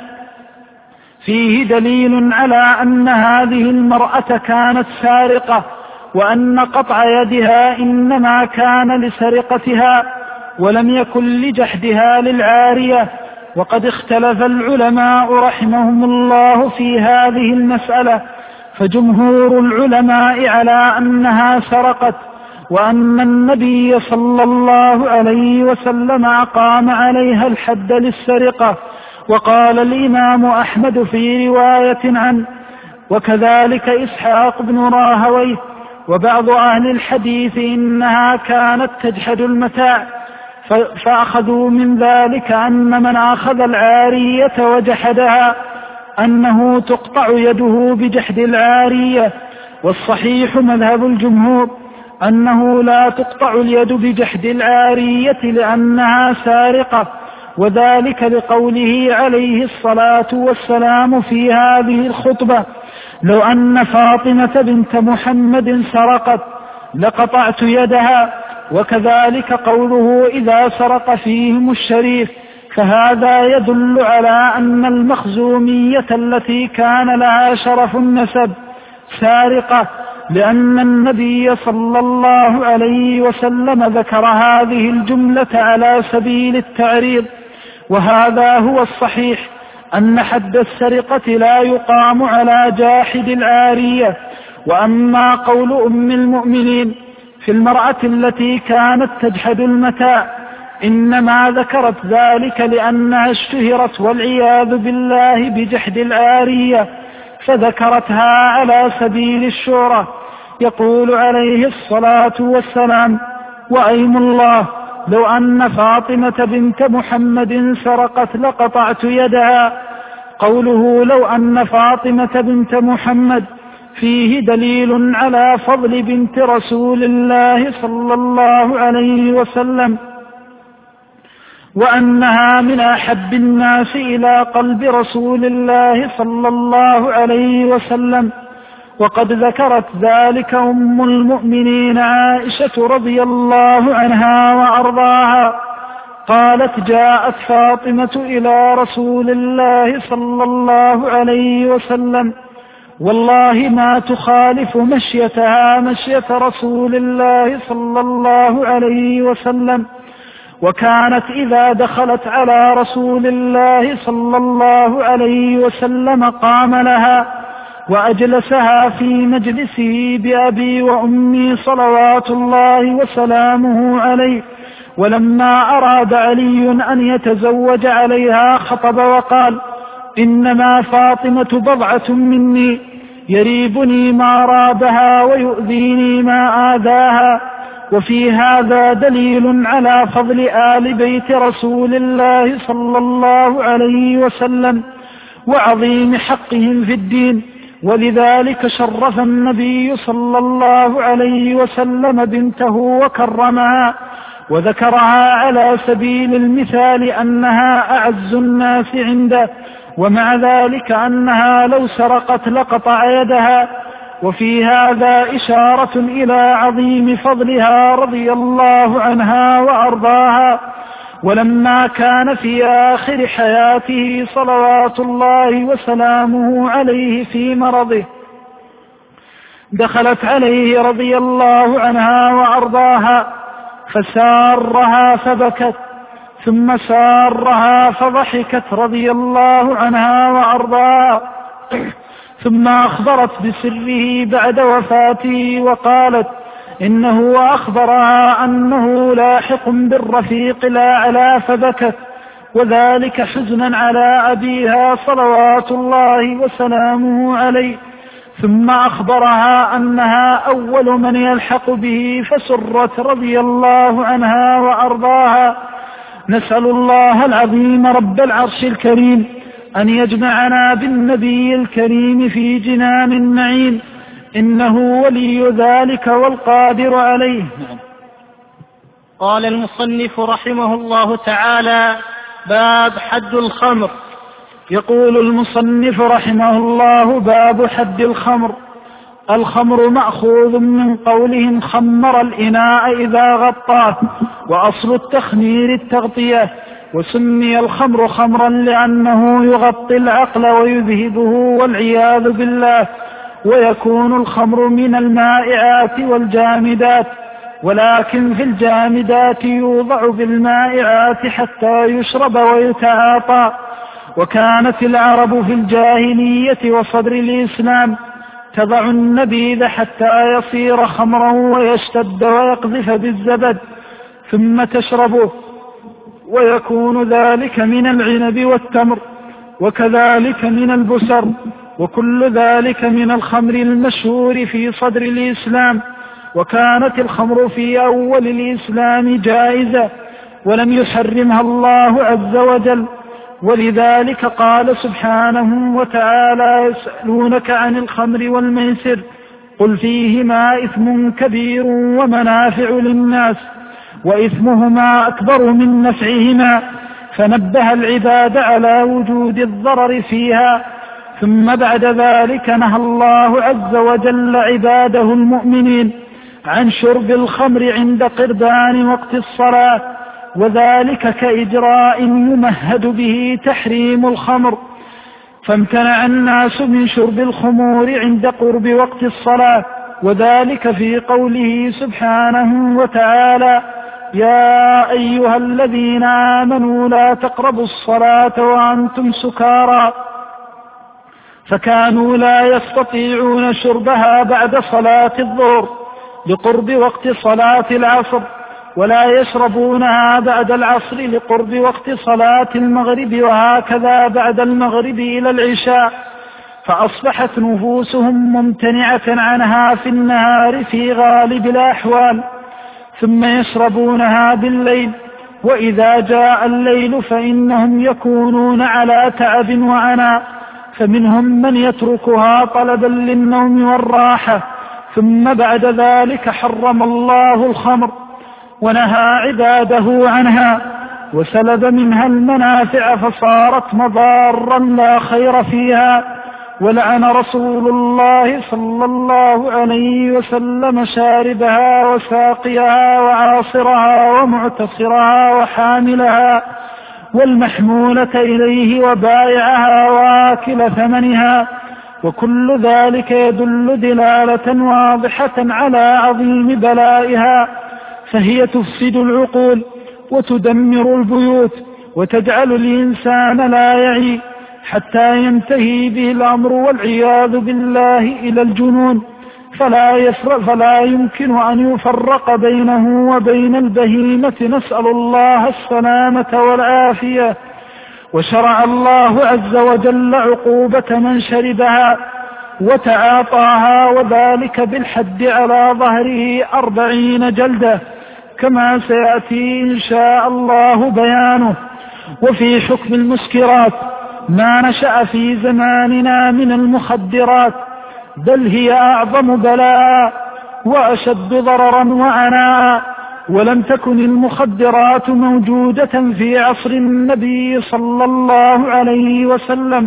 S3: فيه دليل على أن هذه المرأة كانت سارقة، وأن قطع يدها إنما كان لسرقتها ولم يكن لجحدها للعارية. وقد اختلف العلماء رحمهم الله في هذه المسألة، فجمهور العلماء على أنها سرقت، وأن النبي صلى الله عليه وسلم أقام عليها الحد للسرقة. وقال الإمام أحمد في رواية عنه، وكذلك إسحاق بن راهويه وبعض أهل الحديث، إنها كانت تجحد المتاع، فأخذوا من ذلك أن من أخذ العارية وجحدها أنه تقطع يده بجحد العارية. والصحيح مذهب الجمهور أنه لا تقطع اليد بجحد العارية لأنها سارقة، وذلك لقوله عليه الصلاة والسلام في هذه الخطبة: لو أن فاطمة بنت محمد سرقت لقطعت يدها. وكذلك قوله: إذا سرق فيهم الشريف، فهذا يدل على أن المخزومية التي كان لها شرف النسب سارقة، لأن النبي صلى الله عليه وسلم ذكر هذه الجملة على سبيل التعريض. وهذا هو الصحيح، أن حد السرقة لا يقام على جاحد العارية. وأما قول أم المؤمنين في المرأة التي كانت تجحد المتاع، إنما ذكرت ذلك لأنها اشتهرت والعياذ بالله بجحد العارية، فذكرتها على سبيل الشهرة. يقول عليه الصلاة والسلام: وأيم الله لو أن فاطمة بنت محمد سرقت لقطعت يدها. قوله لو أن فاطمة بنت محمد فيه دليل على فضل بنت رسول الله صلى الله عليه وسلم، وأنها من أحب الناس إلى قلب رسول الله صلى الله عليه وسلم. وقد ذكرت ذلك أم المؤمنين عائشة رضي الله عنها وأرضاها، قالت: جاءت فاطمة إلى رسول الله صلى الله عليه وسلم، والله ما تخالف مشيتها مشية رسول الله صلى الله عليه وسلم. وكانت إذا دخلت على رسول الله صلى الله عليه وسلم قام لها وأجلسها في مجلسه بأبي وأمي صلوات الله وسلامه عليه. ولما أراد علي أن يتزوج عليها خطب وقال: إنما فاطمة بضعة مني، يريبني ما رابها ويؤذيني ما آذاها. وفي هذا دليل على فضل آل بيت رسول الله صلى الله عليه وسلم وعظيم حقهم في الدين، ولذلك شرف النبي صلى الله عليه وسلم بنته وكرمها، وذكرها على سبيل المثال أنها أعز الناس عنده، ومع ذلك أنها لو سرقت لقطع يدها. وفي هذا إشارة إلى عظيم فضلها رضي الله عنها وأرضاها. ولما كان في آخر حياته صلوات الله وسلامه عليه في مرضه، دخلت عليه رضي الله عنها وأرضاها فسارها فبكت، ثم سارها فضحكت رضي الله عنها وأرضاها، ثم أخبرت بسره بعد وفاته وقالت إنه أخبرها أنه لاحق بالرفيق الأعلى فبكت، وذلك حزنا على أبيها صلوات الله وسلامه عليه. ثم أخبرها أنها أول من يلحق به فسرت رضي الله عنها وأرضاها. نسأل الله العظيم رب العرش الكريم أن يجمعنا بالنبي الكريم في جنان النعيم، إنه ولي ذلك والقادر عليه.
S2: قال المصنف رحمه الله تعالى: باب حد الخمر.
S3: يقول المصنف رحمه الله: باب حد الخمر. الخمر مأخوذ من قولهم خمر الإناء إذا غطاه، وأصل التخمير التغطية، وسمي الخمر خمرا لأنه يغطي العقل ويذهبه والعياذ بالله، ويكون الخمر من المائعات والجامدات، ولكن في الجامدات يوضع بالمائعات حتى يشرب ويتعاطى. وكانت العرب في الجاهلية وصدر الإسلام تضع النبيذ حتى يصير خمرا ويشتد ويقذف بالزبد ثم تشربه، ويكون ذلك من العنب والتمر، وكذلك من البسر، وكل ذلك من الخمر المشهور في صدر الإسلام. وكانت الخمر في أول الإسلام جائزة ولم يحرمها الله عز وجل، ولذلك قال سبحانه وتعالى: يسألونك عن الخمر والميسر قل فيهما إثم كبير ومنافع للناس وإثمهما أكبر من نفعهما، فنبه العباد على وجود الضرر فيها. ثم بعد ذلك نهى الله عز وجل عباده المؤمنين عن شرب الخمر عند قربان وقت الصلاة، وذلك كإجراء يمهد به تحريم الخمر، فامتنع الناس من شرب الخمور عند قرب وقت الصلاة، وذلك في قوله سبحانه وتعالى: يا أيها الذين آمنوا لا تقربوا الصلاة وأنتم سكارى، فكانوا لا يستطيعون شربها بعد صلاة الظهر لقرب وقت صلاة العصر، ولا يشربونها بعد العصر لقرب وقت صلاة المغرب، وهكذا بعد المغرب إلى العشاء، فأصبحت نفوسهم ممتنعة عنها في النهار في غالب الأحوال، ثم يشربونها بالليل، وإذا جاء الليل فإنهم يكونون على تعب وعناء، فمنهم من يتركها طلبا للنوم والراحة. ثم بعد ذلك حرم الله الخمر ونهى عباده عنها وسلب منها المنافع، فصارت مضارا لا خير فيها. ولعن رسول الله صلى الله عليه وسلم شاربها وساقيها وعاصرها ومعتصرها وحاملها والمحمولة إليه وبائعها وآكل ثمنها، وكل ذلك يدل دلالة واضحة على عظيم بلائها، فهي تفسد العقول وتدمر البيوت وتجعل الإنسان لا يعي حتى ينتهي به الأمر والعياذ بالله إلى الجنون، فلا يمكن أن يفرق بينه وبين البهيمة، نسأل الله السلامة والعافية. وشرع الله عز وجل عقوبة من شربها وتعاطاها، وذلك بالحد على ظهره 40 جلدة، كما سيأتي إن شاء الله بيانه. وفي حكم المسكرات ما نشأ في زماننا من المخدرات، بل هي أعظم بلاء وأشد ضررا وعناء، ولم تكن المخدرات موجودة في عصر النبي صلى الله عليه وسلم،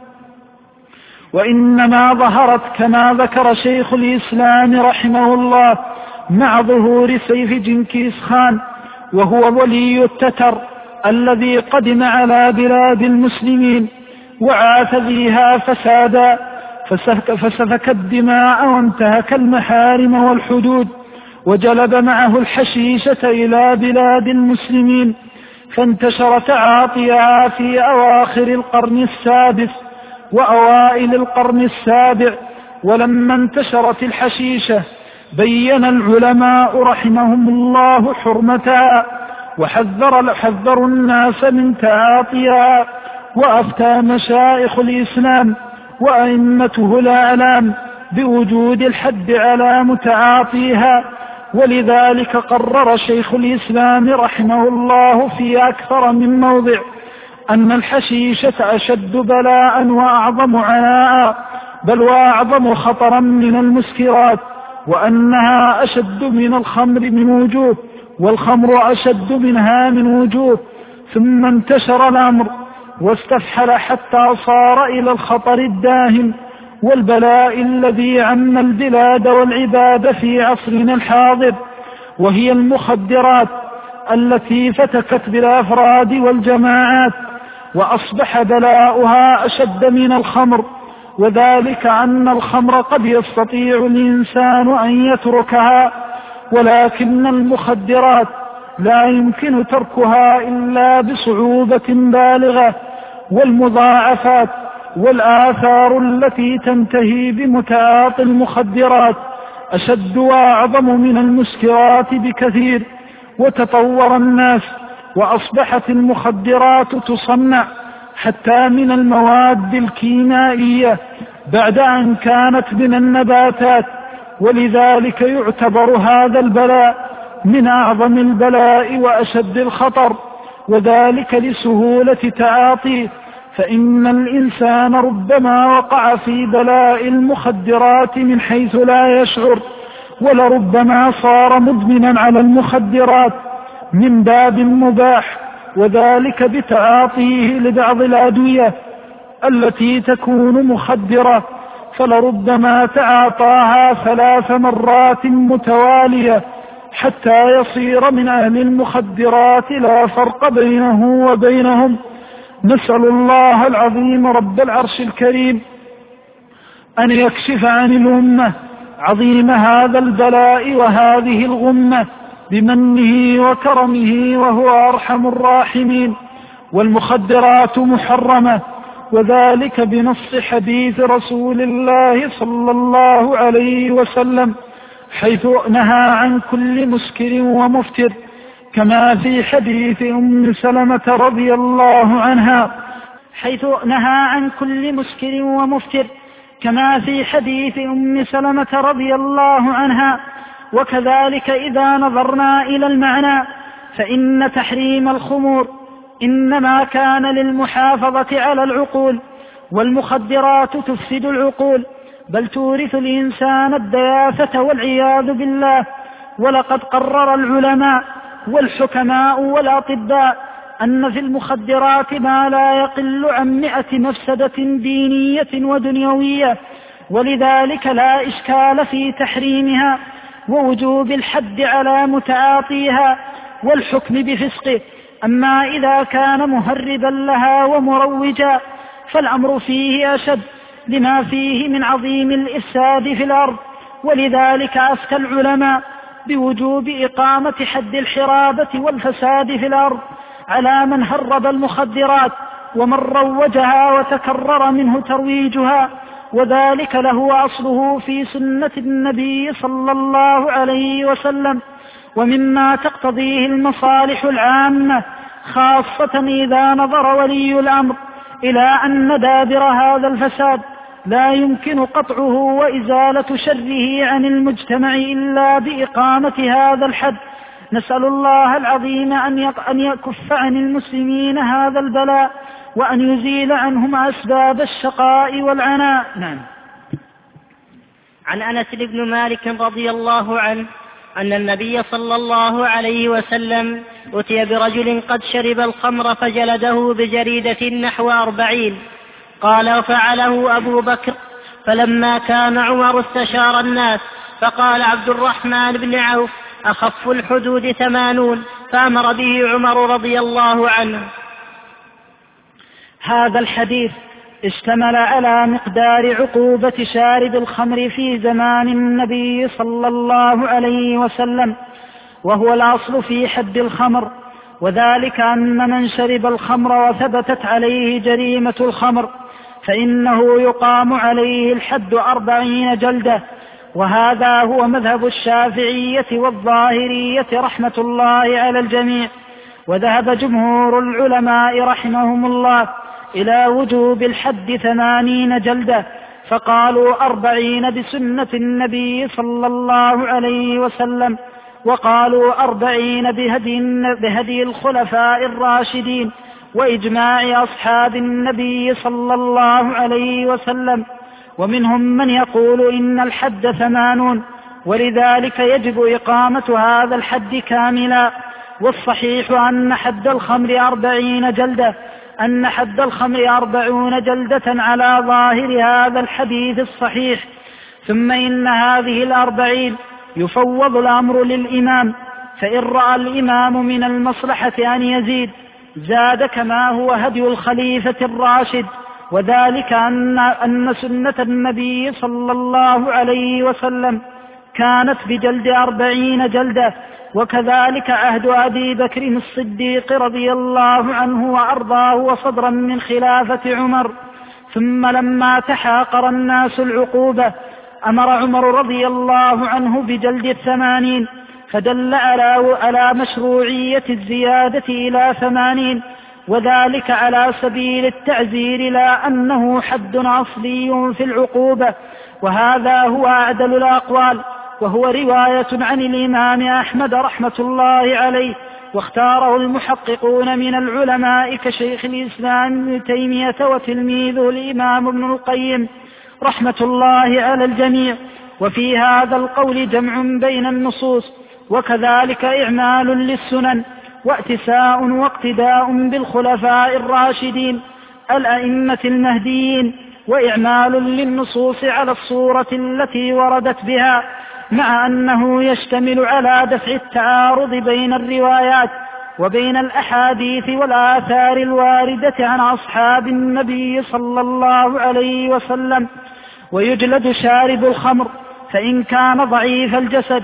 S3: وإنما ظهرت كما ذكر شيخ الإسلام رحمه الله مع ظهور سيف جنكيز خان، وهو ولي التتر الذي قدم على بلاد المسلمين وعاث فيها فسادا، فسفك الدماء وانتهك المحارم والحدود، وجلب معه الحشيشة إلى بلاد المسلمين، فانتشر تعاطيها في أواخر القرن السادس وأوائل القرن السابع. ولما انتشرت الحشيشة بين العلماء رحمهم الله حرمتها، وحذروا الناس من تعاطيها، وأفتى مشايخ الإسلام وأئمته الأعلام بوجود الحد على متعاطيها. ولذلك قرر شيخ الإسلام رحمه الله في أكثر من موضع أن الحشيشة أشد بلاء وأعظم عناء، بل وأعظم خطرا من المسكرات، وأنها أشد من الخمر من وجوه، والخمر أشد منها من وجوه. ثم انتشر الأمر واستفحل حتى صار إلى الخطر الداهم والبلاء الذي عم البلاد والعباد في عصرنا الحاضر، وهي المخدرات التي فتكت بالأفراد والجماعات، وأصبح بلاؤها أشد من الخمر، وذلك أن الخمر قد يستطيع الإنسان أن يتركها، ولكن المخدرات لا يمكن تركها إلا بصعوبة بالغة، والمضاعفات والآثار التي تنتهي بمتعاطي المخدرات أشد وأعظم من المسكرات بكثير. وتطور الناس وأصبحت المخدرات تصنع حتى من المواد الكيميائية بعد أن كانت من النباتات، ولذلك يعتبر هذا البلاء من أعظم البلاء وأشد الخطر، وذلك لسهولة تعاطيه، فإن الإنسان ربما وقع في بلاء المخدرات من حيث لا يشعر، ولربما صار مدمنا على المخدرات من باب مباح، وذلك بتعاطيه لبعض الأدوية التي تكون مخدرة، فلربما تعاطاها 3 مرات متوالية حتى يصير من أهل المخدرات لا فرق بينه وبينهم. نسأل الله العظيم رب العرش الكريم أن يكشف عن الأمة عظيم هذا البلاء وهذه الغمة بمنه وكرمه، وهو أرحم الراحمين. والمخدرات محرمة، وذلك بنص حديث رسول الله صلى الله عليه وسلم، حيث نهى عن كل مسكر ومفتر، كما في حديث أم سلمة رضي الله عنها، حيث نهى عن كل مسكر ومفتر، كما في حديث أم سلمة رضي الله عنها. وكذلك إذا نظرنا إلى المعنى فإن تحريم الخمور إنما كان للمحافظة على العقول، والمخدرات تفسد العقول، بل تورث الإنسان الدياثة والعياذ بالله. ولقد قرر العلماء والحكماء والأطباء أن في المخدرات ما لا يقل عن 100 مفسدة دينية ودنيوية، ولذلك لا إشكال في تحريمها ووجوب الحد على متعاطيها والحكم بفسقه. أما إذا كان مهربا لها ومروجا فالأمر فيه أشد، لما فيه من عظيم الإفساد في الأرض. ولذلك أفتى العلماء بوجوب إقامة حد الحرابة والفساد في الأرض على من هرب المخدرات ومن روجها وتكرر منه ترويجها، وذلك له أصله في سنة النبي صلى الله عليه وسلم، ومما تقتضيه المصالح العامة، خاصة إذا نظر ولي الأمر إلى أن دابر هذا الفساد لا يمكن قطعه وإزالة شره عن المجتمع إلا بإقامة هذا الحد. نسأل الله العظيم أن يكف عن المسلمين هذا البلاء، وأن يزيل عنهم أسباب الشقاء والعناء. نعم.
S2: عن أنس بن مالك رضي الله عنه أن النبي صلى الله عليه وسلم أتي برجل قد شرب الخمر فجلده بجريدة نحو 40. قال: وفعله أبو بكر. فلما كان عمر استشار الناس، فقال عبد الرحمن بن عوف: أخف الحدود 80. فأمر به عمر رضي الله عنه.
S3: هذا الحديث اشتمل على مقدار عقوبة شارب الخمر في زمان النبي صلى الله عليه وسلم، وهو الأصل في حد الخمر، وذلك أن من شرب الخمر وثبتت عليه جريمة الخمر فإنه يقام عليه الحد 40 جلدة، وهذا هو مذهب الشافعية والظاهرية رحمة الله على الجميع. وذهب جمهور العلماء رحمهم الله إلى وجوب الحد 80 جلدة، فقالوا 40 بسنة النبي صلى الله عليه وسلم، وقالوا 40 بهدي الخلفاء الراشدين وإجماع أصحاب النبي صلى الله عليه وسلم. ومنهم من يقول إن الحد 80، ولذلك يجب إقامة هذا الحد كاملا. والصحيح أن حد الخمر 40 جلدة، أن حد الخمر 40 جلدة على ظاهر هذا الحديث الصحيح. ثم إن هذه 40 يفوض الأمر للإمام، فإن رأى الإمام من المصلحة أن يزيد زاد كما هو هدي الخليفة الراشد، وذلك أن سنة النبي صلى الله عليه وسلم كانت بجلد 40 جلدة، وكذلك عهد أبي بكر الصديق رضي الله عنه وأرضاه وصدرا من خلافة عمر. ثم لما تحاقر الناس العقوبة أمر عمر رضي الله عنه بجلد 80، فدل على مشروعية الزيادة إلى 80، وذلك على سبيل التعزير لا أنه حد أصلي في العقوبة، وهذا هو أعدل الأقوال، وهو رواية عن الإمام أحمد رحمة الله عليه، واختاره المحققون من العلماء كشيخ الإسلام ابن تيمية وتلميذه الإمام ابن القيم رحمة الله على الجميع. وفي هذا القول جمع بين النصوص، وكذلك إعمال للسنن واتساء واقتداء بالخلفاء الراشدين الأئمة المهديين، وإعمال للنصوص على الصورة التي وردت بها، مع أنه يشتمل على دفع التعارض بين الروايات وبين الأحاديث والآثار الواردة عن أصحاب النبي صلى الله عليه وسلم. ويجلد شارب الخمر فإن كان ضعيف الجسد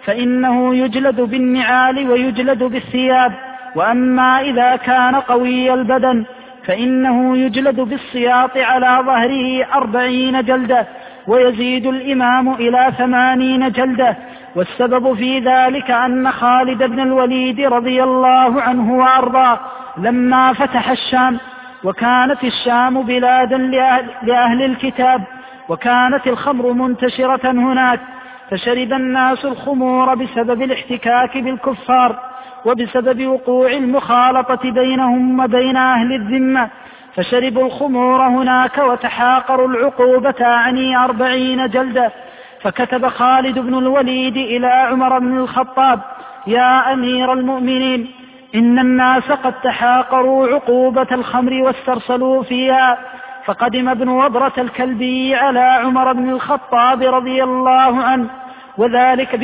S3: فإنه يجلد بالنعال ويجلد بالثياب، وأما إذا كان قوي البدن فإنه يجلد بالسياط على ظهره 40 جلدة، ويزيد الإمام إلى 80 جلدة. والسبب في ذلك أن خالد بن الوليد رضي الله عنه وأرضاه لما فتح الشام، وكانت الشام بلادا لأهل الكتاب، وكانت الخمر منتشرة هناك، فشرب الناس الخمور بسبب الاحتكاك بالكفار، وبسبب وقوع المخالطة بينهم وبين أهل الذمة، فشربوا الخمور هناك وتحاقروا العقوبة عني 40 جلدة. فكتب خالد بن الوليد إلى عمر بن الخطاب: يا أمير المؤمنين، إن الناس قد تحاقروا عقوبة الخمر واسترسلوا فيها. فقدم ابن وبرة الكلبي على عمر بن الخطاب رضي الله عنه، وذلك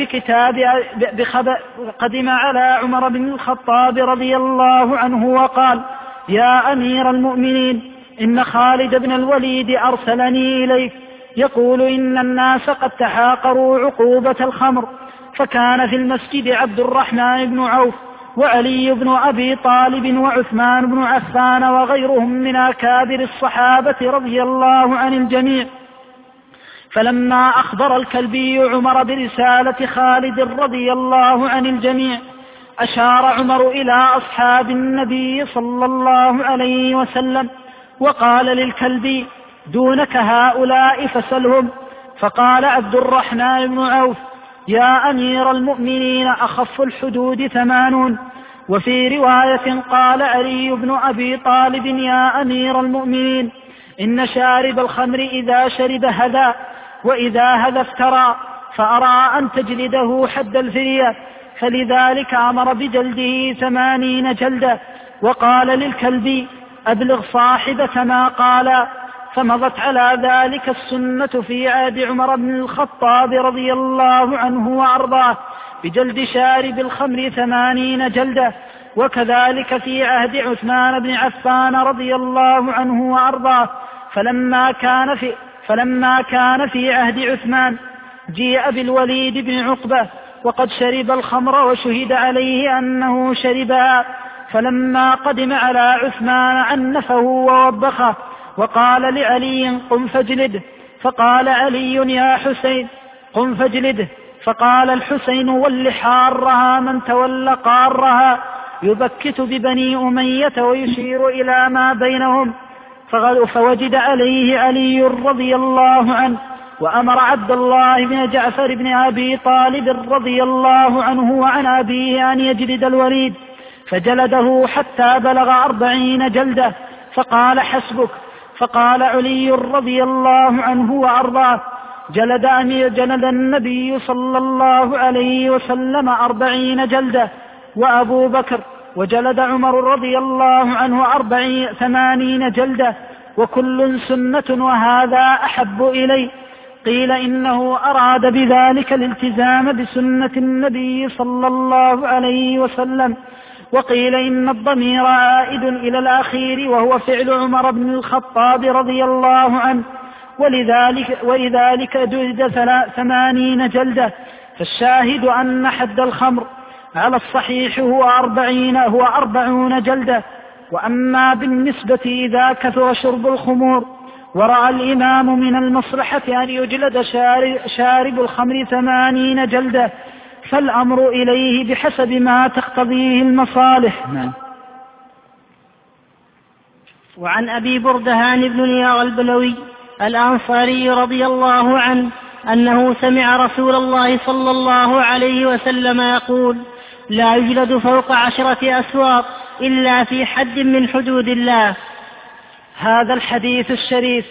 S3: قدم على عمر بن الخطاب رضي الله عنه وقال: يا أمير المؤمنين، إن خالد بن الوليد أرسلني إليك يقول إن الناس قد تحاقروا عقوبة الخمر. فكان في المسجد عبد الرحمن بن عوف وعلي بن أبي طالب وعثمان بن عفان وغيرهم من أكابر الصحابة رضي الله عن الجميع. فلما أخبر الكلبي عمر برسالة خالد رضي الله عن الجميع أشار عمر إلى أصحاب النبي صلى الله عليه وسلم وقال للكلبي: دونك هؤلاء فسلهم. فقال عبد الرحمن بن عوف: يا أمير المؤمنين، أخف الحدود 80. وفي رواية قال علي بن أبي طالب: يا أمير المؤمنين، إن شارب الخمر إذا شرب هذا، وإذا هذا افترى، فأرى أن تجلده حد الفرية، فلذلك أمر بجلده 80 جلدة. وقال للكلبي: أبلغ صاحبك ما قال. فمضت على ذلك السنة في عهد عمر بن الخطاب رضي الله عنه وأرضاه بجلد شارب الخمر 80 جلدة، وكذلك في عهد عثمان بن عفان رضي الله عنه وأرضاه. فلما كان في عهد عثمان جيء بالوليد بن عقبة وقد شرب الخمر وشهد عليه أنه شربها، فلما قدم على عثمان عنفه ووبخه وقال لعلي: قم فاجلده. فقال علي: يا حسين، قم فاجلده. فقال الحسين: ول حارها من تولى قارها، يبكت ببني أمية ويشير إلى ما بينهم. فوجد عليه علي رضي الله عنه، وأمر عبد الله بن جعفر بن أبي طالب رضي الله عنه وعن أبيه أن يجلد الوليد، فجلده حتى بلغ 40 جلدة، فقال: حسبك. فقال علي رضي الله عنه وأرضاه: جلد النبي صلى الله عليه وسلم 40 جلدة، وأبو بكر، وجلد عمر رضي الله عنه 80 جلدة، وكل سنة، وهذا أحب إلي. قيل إنه أراد بذلك الالتزام بسنة النبي صلى الله عليه وسلم، وقيل إن الضمير عائد إلى الأخير وهو فعل عمر بن الخطاب رضي الله عنه، ولذلك جلد 80 جلدة. فالشاهد أن حد الخمر على الصحيح هو 40 جلدة. وأما بالنسبة إذا كثر شرب الخمور ورأى الإمام من المصلحة أن يجلد شارب الخمر 80 جلدة، فالأمر إليه بحسب ما تقتضيه المصالح.
S2: وعن أبي بردهان بن نيار البلوي الأنصاري رضي الله عنه أنه سمع رسول الله صلى الله عليه وسلم يقول: لا يجلد فوق 10 أسواق إلا في حد من حدود الله.
S3: هذا الحديث الشريف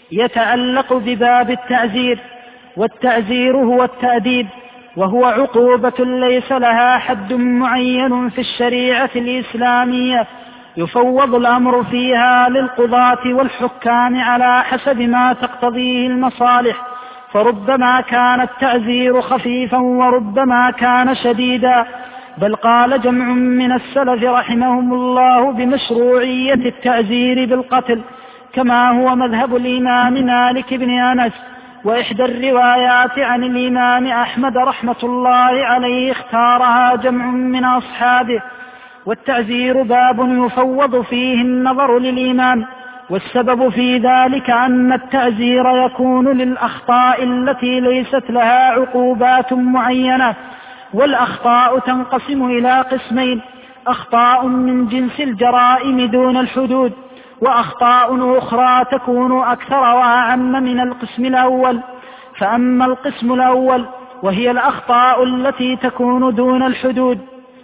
S3: يتعلق بباب التعزير، والتعزير هو التأديب، وهو عقوبة ليس لها حد معين في الشريعة الإسلامية، يفوض الأمر فيها للقضاة والحكام على حسب ما تقتضيه المصالح، فربما كان التعزير خفيفا وربما كان شديدا. بل قال جمع من السلف رحمهم الله بمشروعية التعزير بالقتل، كما هو مذهب الإمام مالك بن أنس. وإحدى الروايات عن الإمام أحمد رحمة الله عليه اختارها جمع من أصحابه. والتعزير باب يفوض فيه النظر للإمام، والسبب في ذلك أن التعزير يكون للأخطاء التي ليست لها عقوبات معينة. والأخطاء تنقسم إلى قسمين: أخطاء من جنس الجرائم دون الحدود، وأخطاء أخرى تكون أكثر وأعم من القسم الأول. فأما القسم الأول وهي الأخطاء التي تكون دون الحدود،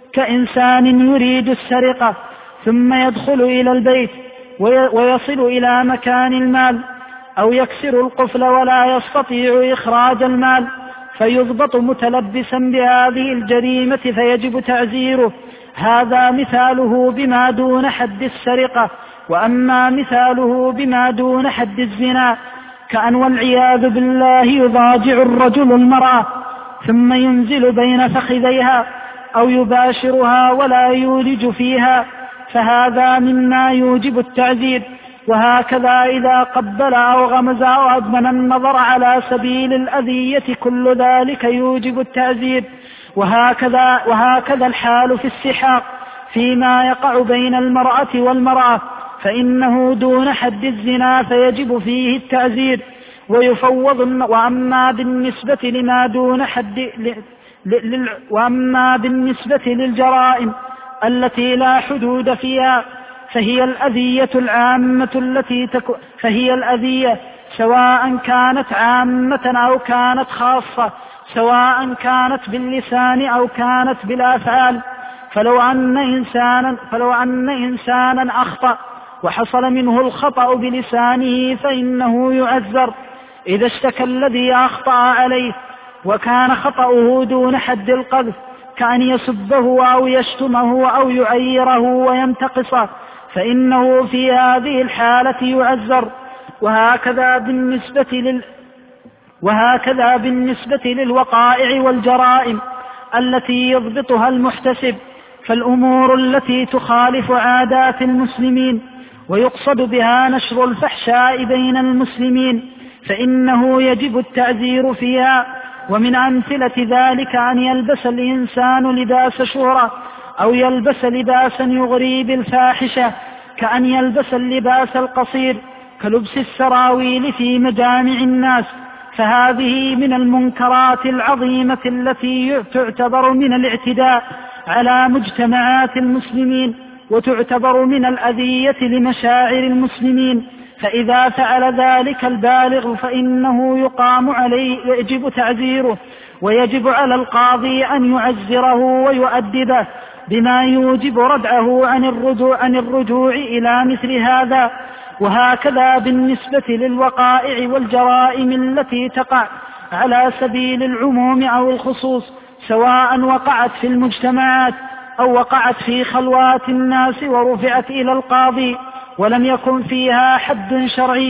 S3: كإنسان يريد السرقة ثم يدخل إلى البيت ويصل إلى مكان المال، أو يكسر القفل ولا يستطيع إخراج المال فيضبط متلبسا بهذه الجريمة فيجب تعزيره. هذا مثاله بما دون حد السرقة. وأما مثاله بما دون حد الزنا، كأن والعياذ بالله يضاجع الرجل المرأة ثم ينزل بين فخذيها أو يباشرها ولا يولج فيها، فهذا مما يوجب التعزير. وهكذا إذا قبل أو غمز أو أدمن النظر على سبيل الأذية، كل ذلك يوجب التعزير. وهكذا الحال في السحاق فيما يقع بين المرأة والمرأة، فإنه دون حد الزنا فيجب فيه التعزير ويفوض. وأما بالنسبة للجرائم التي لا حدود فيها فهي الأذية العامة فهي الأذية سواء كانت عامة أو كانت خاصة، سواء كانت باللسان أو كانت بالأفعال. فلو أن إنسانا أخطأ وحصل منه الخطأ بلسانه فإنه يعزر إذا اشتكى الذي أخطأ عليه، وكان خطأه دون حد القذف، كأن يسبه أو يشتمه أو يعيره وينتقصه، فإنه في هذه الحالة يعزر. وهكذا بالنسبة للوقائع والجرائم التي يضبطها المحتسب، فالأمور التي تخالف عادات المسلمين ويقصد بها نشر الفحشاء بين المسلمين فإنه يجب التعزير فيها. ومن أمثلة ذلك أن يلبس الإنسان لباس شهرة أو يلبس لباسا يغري بالفاحشة، كأن يلبس اللباس القصير كلبس السراويل في مجامع الناس، فهذه من المنكرات العظيمة التي تعتبر من الاعتداء على مجتمعات المسلمين وتعتبر من الأذية لمشاعر المسلمين. فإذا فعل ذلك البالغ فإنه يقام عليه يجب تعزيره، ويجب على القاضي أن يعزره ويؤدبه بما يوجب ردعه عن الرجوع إلى مثل هذا. وهكذا بالنسبة للوقائع والجرائم التي تقع على سبيل العموم أو الخصوص، سواء وقعت في المجتمعات أو وقعت في خلوات الناس ورفعت إلى القاضي ولم يكن فيها حد شرعي،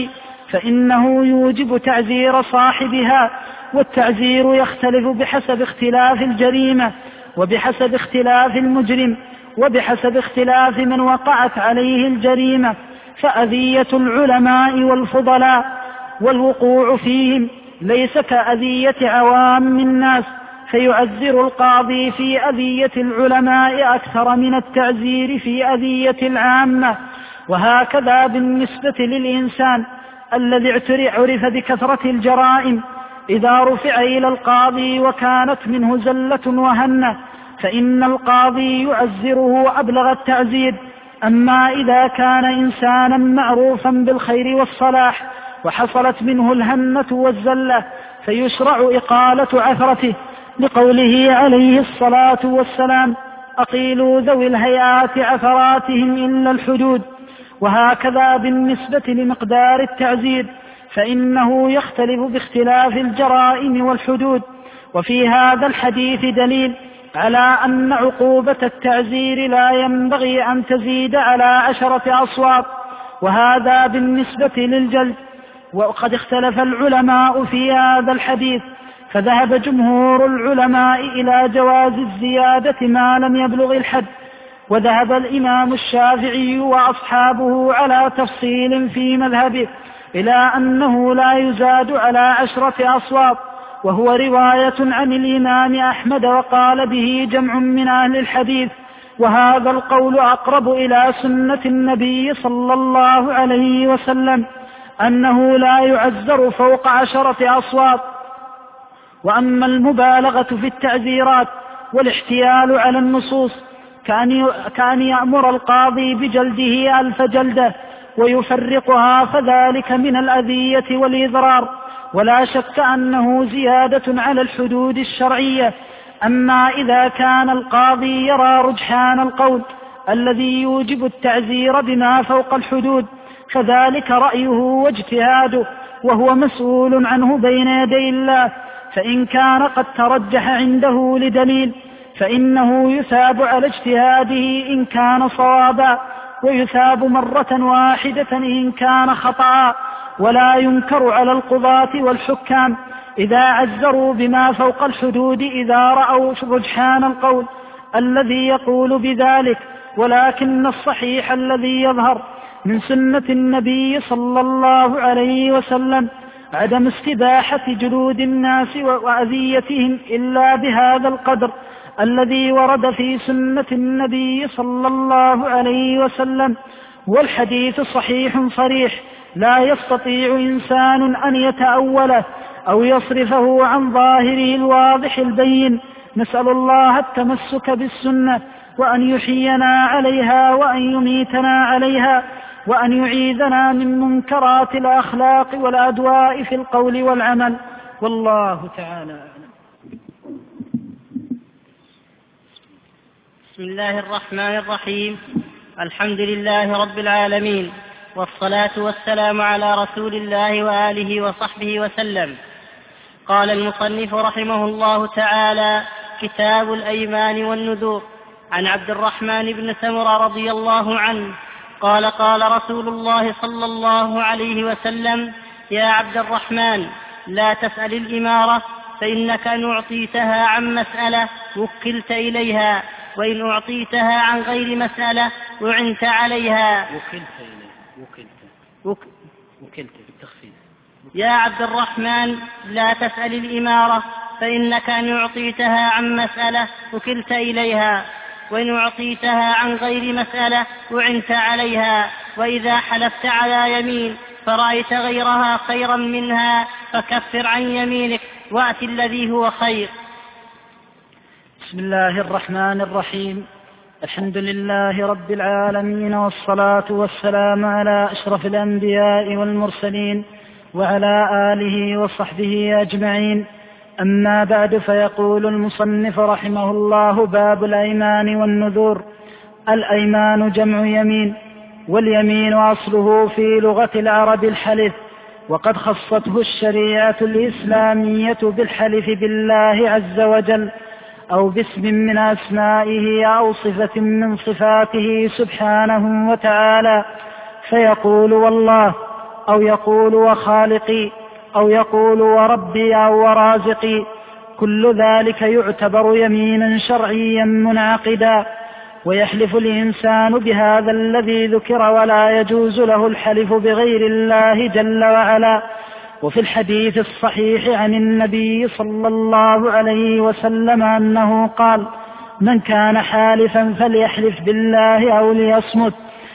S3: فإنه يوجب تعزير صاحبها، والتعزير يختلف بحسب اختلاف الجريمة، وبحسب اختلاف المجرم، وبحسب اختلاف من وقعت عليه الجريمة. فأذية العلماء والفضلاء والوقوع فيهم ليس كأذية عوام الناس، فيعزر القاضي في أذية العلماء أكثر من التعزير في أذية العامة. وهكذا بالنسبة للإنسان الذي عرف بكثرة الجرائم، إذا رفع إلى القاضي وكانت منه زلة وهنة فإن القاضي يعزره أبلغ التعزير. أما إذا كان إنسانا معروفا بالخير والصلاح وحصلت منه الهنة والزلة فيشرع إقالة عثرته، لقوله عليه الصلاة والسلام: أقيلوا ذوي الهيئات عثراتهم إلا الحدود. وهكذا بالنسبة لمقدار التعزير، فإنه يختلف باختلاف الجرائم والحدود. وفي هذا الحديث دليل على أن عقوبة التعزير لا ينبغي أن تزيد على 10 أصوات، وهذا بالنسبة للجلد. وقد اختلف العلماء في هذا الحديث، فذهب جمهور العلماء إلى جواز الزيادة ما لم يبلغ الحد، وذهب الإمام الشافعي وأصحابه على تفصيل في مذهبه إلى أنه لا يزاد على 10 أصوات، وهو رواية عن الإمام أحمد، وقال به جمع من أهل الحديث. وهذا القول أقرب إلى سنة النبي صلى الله عليه وسلم، أنه لا يعزر فوق 10 أصوات. وأما المبالغة في التعزيرات والاحتيال على النصوص كأن يأمر القاضي بجلده 1000 جلدة ويفرقها، فذلك من الأذية والإضرار، ولا شك أنه زيادة على الحدود الشرعية. أما إذا كان القاضي يرى رجحان القول الذي يوجب التعزير بما فوق الحدود فذلك رأيه واجتهاده، وهو مسؤول عنه بين يدي الله. فإن كان قد ترجح عنده لدليل فإنه يثاب على اجتهاده إن كان صوابا، ويثاب مرة واحدة إن كان خطأ. ولا ينكر على القضاة والحكام إذا عزروا بما فوق الحدود إذا رأوا رجحان القول الذي يقول بذلك، ولكن الصحيح الذي يظهر من سنة النبي صلى الله عليه وسلم عدم استباحة جلود الناس وأذيتهم إلا بهذا القدر الذي ورد في سنة النبي صلى الله عليه وسلم. والحديث صحيح صريح، لا يستطيع إنسان أن يتأوله أو يصرفه عن ظاهره الواضح البين. نسأل الله التمسك بالسنة، وأن يحيينا عليها، وأن يميتنا عليها، وأن يعيذنا من منكرات الأخلاق والأدواء في القول والعمل. والله تعالى أعلم.
S2: بسم الله الرحمن الرحيم. الحمد لله رب العالمين، والصلاة والسلام على رسول الله وآله وصحبه وسلم. قال المصنف رحمه الله تعالى: كتاب الأيمان والنذور. عن عبد الرحمن بن سمرة رضي الله عنه قال: قال رسول الله صلى الله عليه وسلم: يا عبد الرحمن، لا تسأل الإمارة، فإنك إن أعطيتها عن مسألة وكلت إليها، وإن أعطيتها عن غير مسألة أعنت عليها.
S3: وكلت بالتخفيف.
S2: يا عبد الرحمن، لا تسأل الإمارة، فإنك إن أعطيتها عن مسألة وكلت إليها، وإن أعطيتها عن غير مسألة أعنت عليها. وإذا حلفت على يمين فرأيت غيرها خيرا منها فكفر عن يمينك وأت الذي هو خير.
S3: بسم الله الرحمن الرحيم. الحمد لله رب العالمين، والصلاة والسلام على أشرف الأنبياء والمرسلين وعلى آله وصحبه أجمعين. أما بعد، فيقول المصنف رحمه الله: باب الأيمان والنذور. الأيمان جمع يمين، واليمين أصله في لغة العرب الحلف، وقد خصته الشريعة الإسلامية بالحلف بالله عز وجل، أو باسم من أسمائه أو صفة من صفاته سبحانه وتعالى، فيقول والله، أو يقول وخالقي، أو يقول وربي أو ورازقي، كل ذلك يعتبر يمينا شرعيا منعقدا. ويحلف الإنسان بهذا الذي ذكر ولا يجوز له الحلف بغير الله جل وعلا. وفي الحديث الصحيح عن النبي صلى الله عليه وسلم أنه قال: من كان حالفا فليحلف بالله أو ليصمت.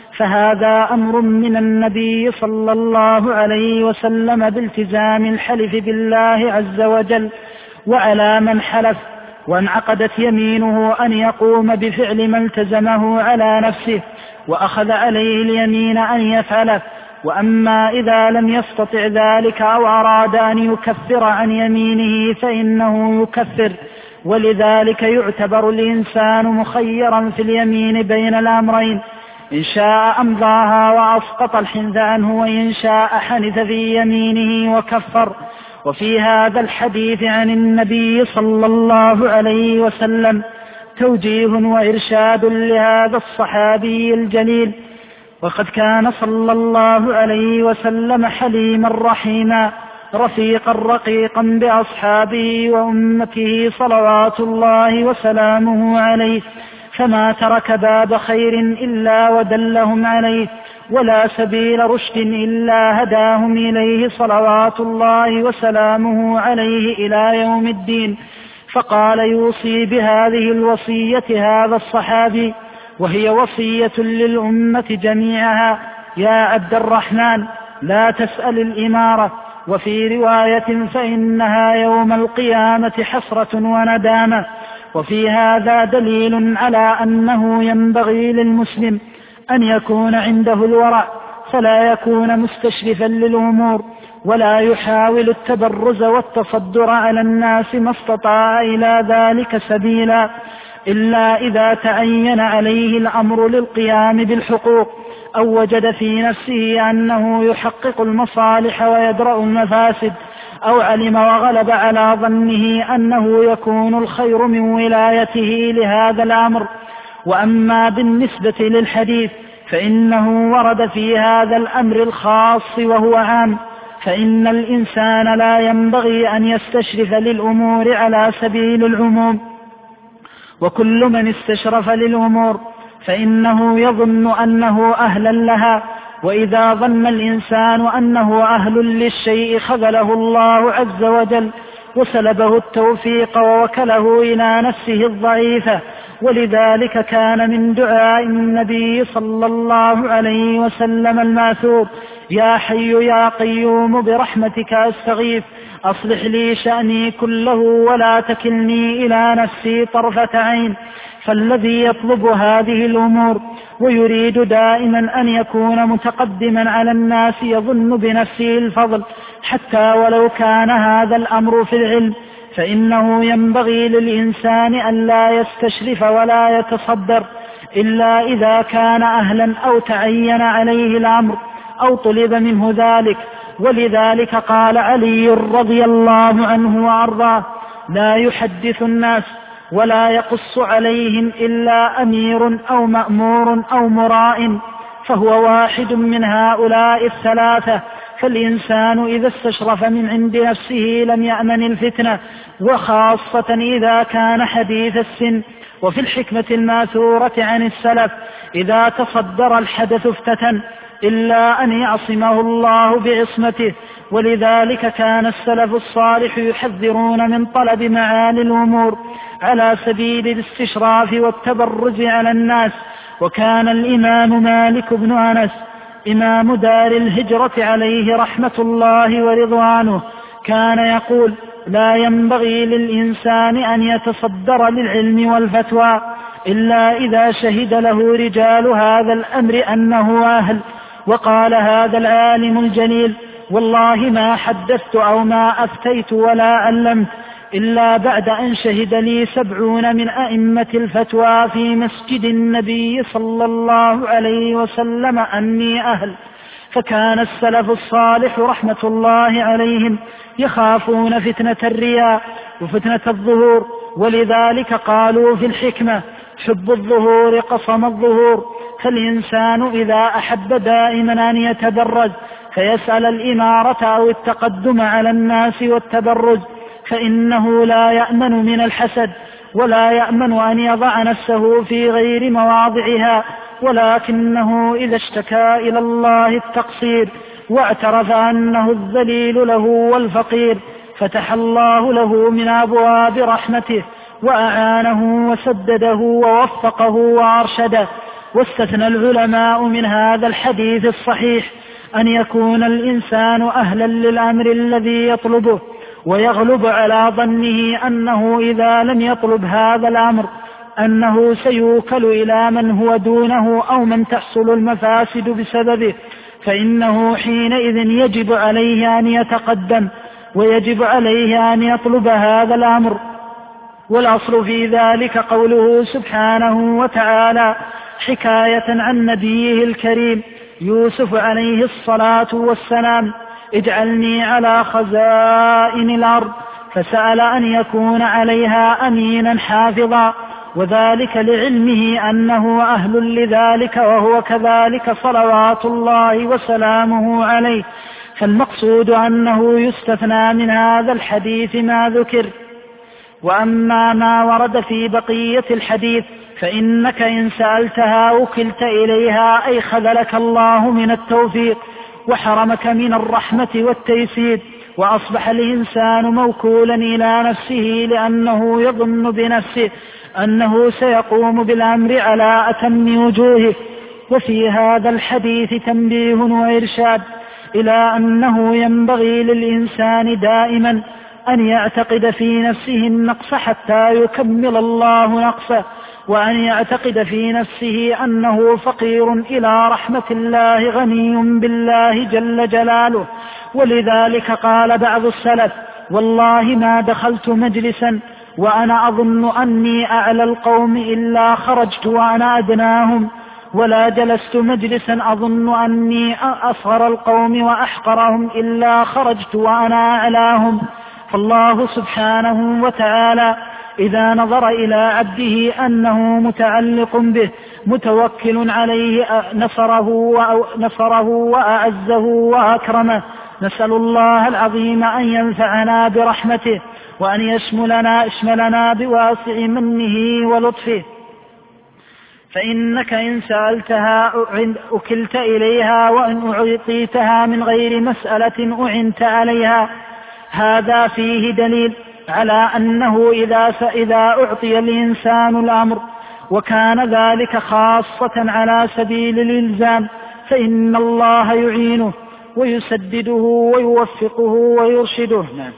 S3: فهذا أمر من النبي صلى الله عليه وسلم بالتزام الحلف بالله عز وجل. وعلى من حلف وانعقدت يمينه أن يقوم بفعل ما التزمه على نفسه وأخذ عليه اليمين أن يفعله. وأما إذا لم يستطع ذلك أو أراد أن يكفر عن يمينه فإنه يكفر. ولذلك يعتبر الإنسان مخيرا في اليمين بين الأمرين: إن شاء أمضاها وأسقط الحنث عنه، وإن شاء حنث في يمينه وكفر. وفي هذا الحديث عن النبي صلى الله عليه وسلم توجيه وإرشاد لهذا الصحابي الجليل. وقد كان صلى الله عليه وسلم حليما رحيما رفيقا رقيقا بأصحابه وأمته صلوات الله وسلامه عليه، فما ترك باب خير إلا ودلهم عليه، ولا سبيل رشد إلا هداهم إليه صلوات الله وسلامه عليه إلى يوم الدين. فقال يوصي بهذه الوصية هذا الصحابي، وهي وصية للأمة جميعها: يا عبد الرحمن لا تسأل الإمارة. وفي رواية: فإنها يوم القيامة حسرة وندامة. وفي هذا دليل على أنه ينبغي للمسلم أن يكون عنده الورع، فلا يكون مستشرفا للأمور، ولا يحاول التبرز والتصدر على الناس ما استطاع إلى ذلك سبيلا، إلا إذا تعين عليه الأمر للقيام بالحقوق، أو وجد في نفسه أنه يحقق المصالح ويدرأ المفاسد، أو علم وغلب على ظنه أنه يكون الخير من ولايته لهذا الأمر. وأما بالنسبة للحديث فإنه ورد في هذا الأمر الخاص وهو عام، فإن الإنسان لا ينبغي أن يستشرف للأمور على سبيل العموم، وكل من استشرف للأمور فإنه يظن أنه أهلا لها. وإذا ظن الإنسان أنه أهل للشيء خذله الله عز وجل وسلبه التوفيق ووكله إلى نفسه الضعيفة. ولذلك كان من دعاء النبي صلى الله عليه وسلم الماثور: يا حي يا قيوم برحمتك أستغيث أصلح لي شأني كله ولا تكلني إلى نفسي طرفة عين. فالذي يطلب هذه الأمور ويريد دائما أن يكون متقدما على الناس يظن بنفسه الفضل حتى ولو كان هذا الأمر في العلم، فإنه ينبغي للإنسان أن لا يستشرف ولا يتصدر إلا إذا كان أهلا أو تعين عليه الأمر أو طلب منه ذلك. ولذلك قال علي رضي الله عنه وأرضاه: لا يحدث الناس ولا يقص عليهم إلا أمير أو مأمور أو مراء، فهو واحد من هؤلاء الثلاثة. فالإنسان إذا استشرف من عند نفسه لم يأمن الفتنة، وخاصة إذا كان حديث السن. وفي الحكمة الماثورة عن السلف: إذا تصدر الحدث افتتن إلا أن يعصمه الله بعصمته. ولذلك كان السلف الصالح يحذرون من طلب معالي الأمور على سبيل الاستشراف والتبرز على الناس. وكان الإمام مالك بن أنس إمام دار الهجرة عليه رحمة الله ورضوانه كان يقول: لا ينبغي للإنسان أن يتصدر للعلم والفتوى إلا إذا شهد له رجال هذا الأمر أنه أهل. وقال هذا العالم الجليل: والله ما حدثت أو ما أفتيت ولا علمت إلا بعد أن شهد لي 70 من أئمة الفتوى في مسجد النبي صلى الله عليه وسلم أني أهل. فكان السلف الصالح رحمة الله عليهم يخافون فتنة الرياء وفتنة الظهور، ولذلك قالوا في الحكمة: حب الظهور قصم الظهور. فالإنسان إذا أحب دائما أن يتبرز فيسأل الإمارة أو التقدم على الناس والتبرج، فإنه لا يأمن من الحسد، ولا يأمن أن يضع نفسه في غير مواضعها، ولكنه إذا اشتكى إلى الله التقصير واعترف أنه الذليل له والفقير فتح الله له من أبواب رحمته وأعانه وسدده ووفقه وأرشده. واستثنى العلماء من هذا الحديث الصحيح أن يكون الإنسان أهلا للأمر الذي يطلبه، ويغلب على ظنه أنه إذا لم يطلب هذا الأمر أنه سيوكل إلى من هو دونه أو من تحصل المفاسد بسببه، فإنه حينئذ يجب عليه أن يتقدم ويجب عليه أن يطلب هذا الأمر. والأصل في ذلك قوله سبحانه وتعالى حكاية عن نبيه الكريم يوسف عليه الصلاة والسلام: اجعلني على خزائن الأرض، فسأل أن يكون عليها أمينا حافظا، وذلك لعلمه أنه أهل لذلك، وهو كذلك صلوات الله وسلامه عليه. فالمقصود أنه يستثنى من هذا الحديث ما ذكر. وأما ما ورد في بقية الحديث فإنك إن سألتها وكلت إليها، أي خذلك الله من التوفيق وحرمك من الرحمة والتيسير، وأصبح الإنسان موكولا إلى نفسه لأنه يظن بنفسه أنه سيقوم بالأمر على أتم وجوهه. وفي هذا الحديث تنبيه وإرشاد إلى أنه ينبغي للإنسان دائما أن يعتقد في نفسه النقص حتى يكمل الله نقصه، وأن يعتقد في نفسه أنه فقير إلى رحمة الله غني بالله جل جلاله. ولذلك قال بعض السلف: والله ما دخلت مجلسا وأنا أظن أني أعلى القوم إلا خرجت وأنا أدناهم، ولا جلست مجلسا أظن أني أصغر القوم وأحقرهم إلا خرجت وأنا أعلاهم. فالله سبحانه وتعالى إذا نظر إلى عبده أنه متعلق به متوكل عليه نصره وأعزه وأكرمه. نسأل الله العظيم أن ينفعنا برحمته وأن يشملنا بواسع منه ولطفه. فإنك إن سألتها أكلت إليها، وإن أعطيتها من غير مسألة أعنت عليها. هذا فيه دليل على أنه إذا أعطي الإنسان الأمر وكان ذلك خاصة على سبيل الإلزام فإن الله يعينه ويسدده ويوفقه ويرشده. نعم.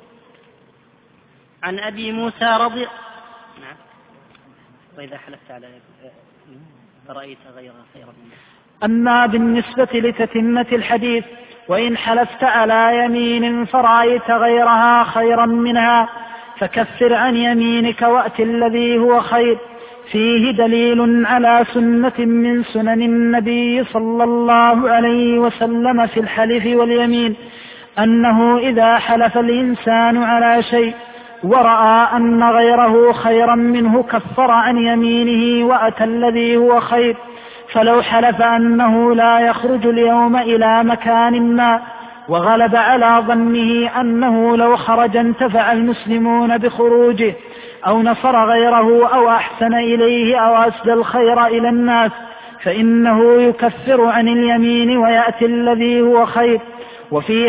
S2: عن أبي موسى رضي نعم. وإذا حلفت على فرأيت غيرها خيرا منها.
S3: أما بالنسبة لتتمة الحديث: وإن حلفت على يمين فرأيت غيرها خيرا منها فكفر عن يمينك وأت الذي هو خير. فيه دليل على سنة من سنن النبي صلى الله عليه وسلم في الحلف واليمين، أنه إذا حلف الإنسان على شيء ورأى أن غيره خيرا منه كفر عن يمينه وأتى الذي هو خير. فلو حلف أنه لا يخرج اليوم إلى مكان ما وغلب على ظنه أنه لو خرج انتفع المسلمون بخروجه أو نصر غيره أو أحسن إليه أو أسدى الخير إلى الناس، فإنه يكفر عن اليمين ويأتي الذي هو خير. وفي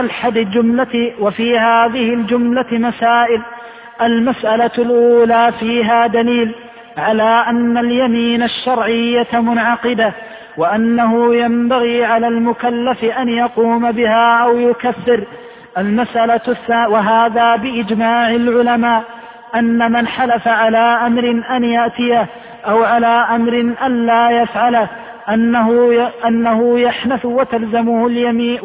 S3: هذه الجملة مسائل. المسألة الأولى فيها دليل على أن اليمين الشرعية منعقدة، وأنه ينبغي على المكلف أن يقوم بها أو يكفر. المسألة الثانية، وهذا بإجماع العلماء، أن من حلف على أمر أن يأتيه أو على أمر أن لا يفعله أنه يحنث وتلزمه اليمين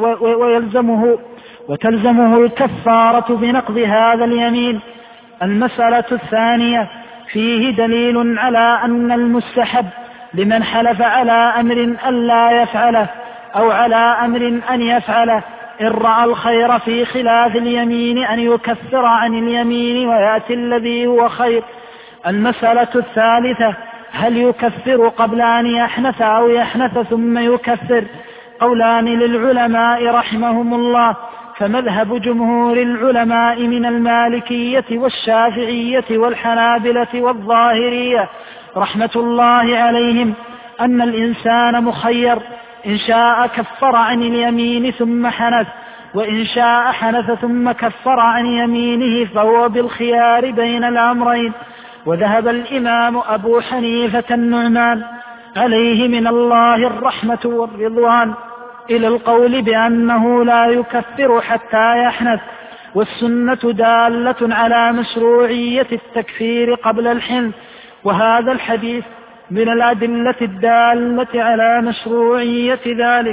S3: وتلزمه الكفارة بنقض هذا اليمين. المسألة الثانية فيه دليل على أن المستحب لمن حلف على أمر أن لا يفعله أو على أمر أن يفعله إن رأى الخير في خلاف اليمين أن يكفر عن اليمين ويأتي الذي هو خير. المسألة الثالثة: هل يكفر قبل أن يحنث أو يحنث ثم يكفر؟ قولان للعلماء رحمهم الله، فمذهب جمهور العلماء من المالكية والشافعية والحنابلة والظاهرية رحمة الله عليهم أن الإنسان مخير، إن شاء كفر عن اليمين ثم حنث، وإن شاء حنث ثم كفر عن يمينه، فهو بالخيار بين الأمرين. وذهب الإمام أبو حنيفة النعمان عليه من الله الرحمة والرضوان إلى القول بأنه لا يكفر حتى يحنث، والسنة دالة على مشروعية التكفير قبل الحنث، وهذا الحديث من الأدلة الدالة على مشروعية ذلك.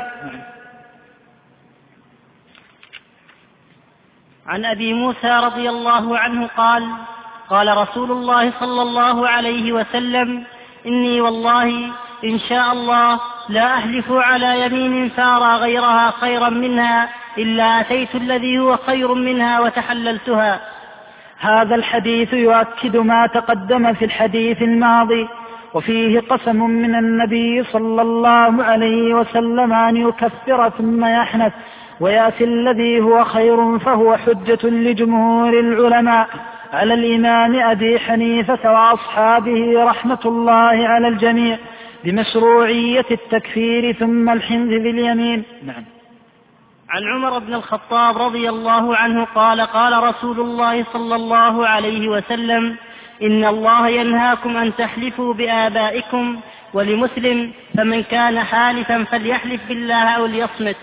S2: عن أبي موسى رضي الله عنه قال: قال رسول الله صلى الله عليه وسلم: إني والله إن شاء الله لا أحلف على يمين فأرى غيرها خيرا منها إلا أتيت الذي هو خير منها وتحللتها.
S3: هذا الحديث يؤكد ما تقدم في الحديث الماضي، وفيه قسم من النبي صلى الله عليه وسلم أن يكفر ثم يحنث ويأتي الذي هو خير، فهو حجة لجمهور العلماء على الإمام أبي حنيفة وأصحابه رحمة الله على الجميع بمشروعية التكفير ثم الحنث باليمين.
S2: نعم. عن عمر بن الخطاب رضي الله عنه قال: قال رسول الله صلى الله عليه وسلم: إن الله ينهاكم أن تحلفوا بآبائكم. ولمسلم: فمن كان حالفا فليحلف بالله أو ليصمت.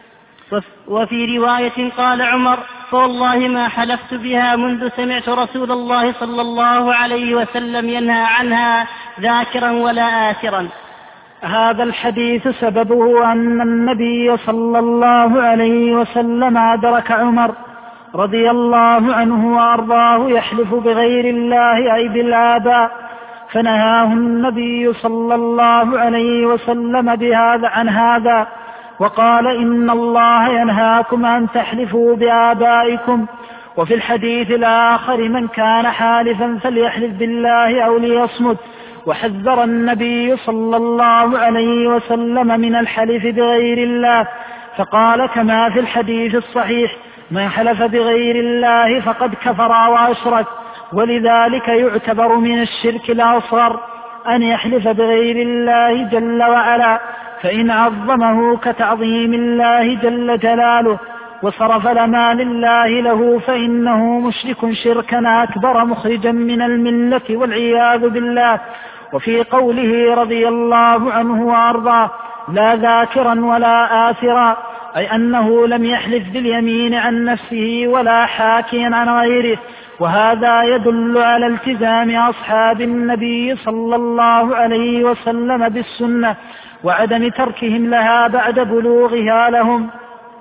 S2: وفي رواية قال عمر: فوالله ما حلفت بها منذ سمعت رسول الله صلى الله عليه وسلم ينهى عنها ذاكرا ولا آثرا.
S3: هذا الحديث سببه أن النبي صلى الله عليه وسلم أدرك عمر رضي الله عنه وأرضاه يحلف بغير الله أي بالآباء، فنهاه النبي صلى الله عليه وسلم عن هذا، وقال: إن الله ينهاكم أن تحلفوا بآبائكم. وفي الحديث الآخر: من كان حالفا فليحلف بالله أو ليصمت. وحذر النبي صلى الله عليه وسلم من الحلف بغير الله، فقال كما في الحديث الصحيح: من حلف بغير الله فقد كفر وأشرك. ولذلك يعتبر من الشرك الأصغر أن يحلف بغير الله جل وعلا، فإن عظمه كتعظيم الله جل جلاله وصرف لما لله له فإنه مشرك شركا أكبر مخرجا من الملة والعياذ بالله. وفي قوله رضي الله عنه وأرضاه: لا ذاكرا ولا آثرا، أي أنه لم يحلف باليمين عن نفسه ولا حاكيا عن غيره. وهذا يدل على التزام أصحاب النبي صلى الله عليه وسلم بالسنة وعدم تركهم لها بعد بلوغها لهم.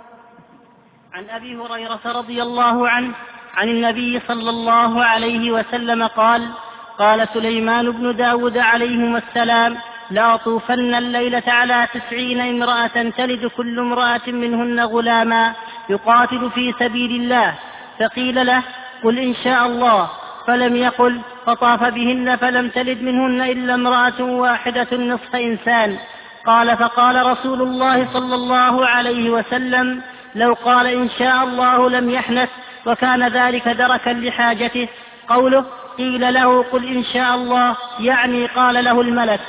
S2: عن أبي هريرة رضي الله عنه عن النبي صلى الله عليه وسلم قال: قال سليمان بن داود عليهما السلام: لأطوفن الليلة على 90 امرأة تلد كل امرأة منهن غلاما يقاتل في سبيل الله. فقيل له: قل إن شاء الله. فلم يقل، فطاف بهن فلم تلد منهن إلا امرأة واحدة نصف إنسان. قال: فقال رسول الله صلى الله عليه وسلم: لو قال إن شاء الله لم يحنث، وكان ذلك دركا لحاجته. قوله: قيل له قل إن شاء الله، يعني قال له الملك.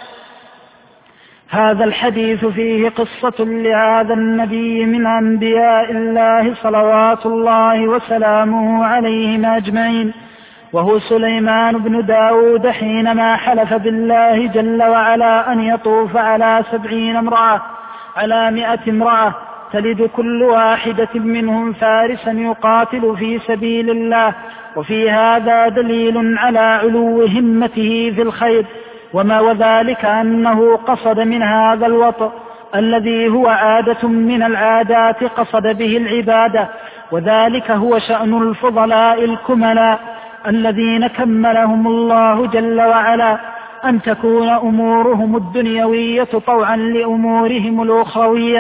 S3: هذا الحديث فيه قصة لهذا النبي من أنبياء الله صلوات الله وسلامه عليهم أجمعين، وهو سليمان بن داود حينما حلف بالله جل وعلا أن يطوف على 70 امرأة على 100 امرأة تلد كل واحدة منهم فارسا يقاتل في سبيل الله. وفي هذا دليل على علو همته في الخير، وذلك أنه قصد من هذا الوطء الذي هو عادة من العادات قصد به العبادة، وذلك هو شأن الفضلاء الكملاء الذين كملهم الله جل وعلا، أن تكون أمورهم الدنيوية طوعا لأمورهم الأخروية.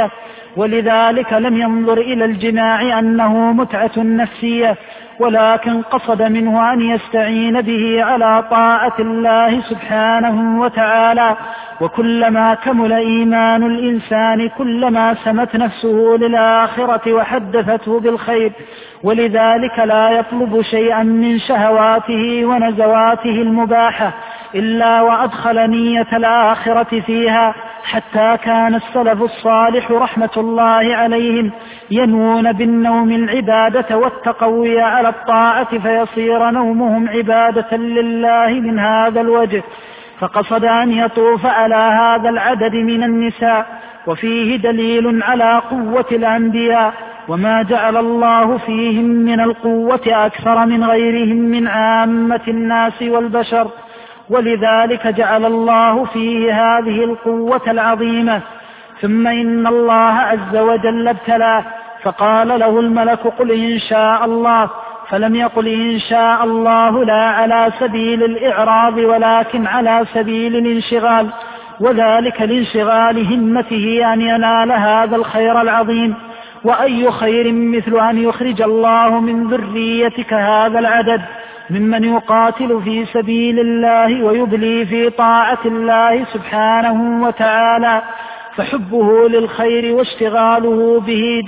S3: ولذلك لم ينظر إلى الجماع أنه متعة نفسية، ولكن قصد منه أن يستعين به على طاعة الله سبحانه وتعالى. وكلما كمل إيمان الإنسان كلما سمت نفسه للآخرة وحدثته بالخير، ولذلك لا يطلب شيئا من شهواته ونزواته المباحة إلا وأدخل نية الآخرة فيها، حتى كان السلف الصالح رحمة الله عليهم ينوون بالنوم العبادة والتقوي على الطاعة، فيصير نومهم عبادة لله من هذا الوجه. فقصد أن يطوف على هذا العدد من النساء، وفيه دليل على قوة الأنبياء، وما جعل الله فيهم من القوة أكثر من غيرهم من عامة الناس والبشر، ولذلك جعل الله فيه هذه القوة العظيمة. ثم إن الله عز وجل ابتلاه، فقال له الملك قل إن شاء الله، فلم يقل إن شاء الله لا على سبيل الإعراض ولكن على سبيل الانشغال، وذلك لانشغال همته أن ينال هذا الخير العظيم. وأي خير مثل أن يخرج الله من ذريتك هذا العدد ممن يقاتل في سبيل الله ويبلي في طاعة الله سبحانه وتعالى. فحبه للخير واشتغاله به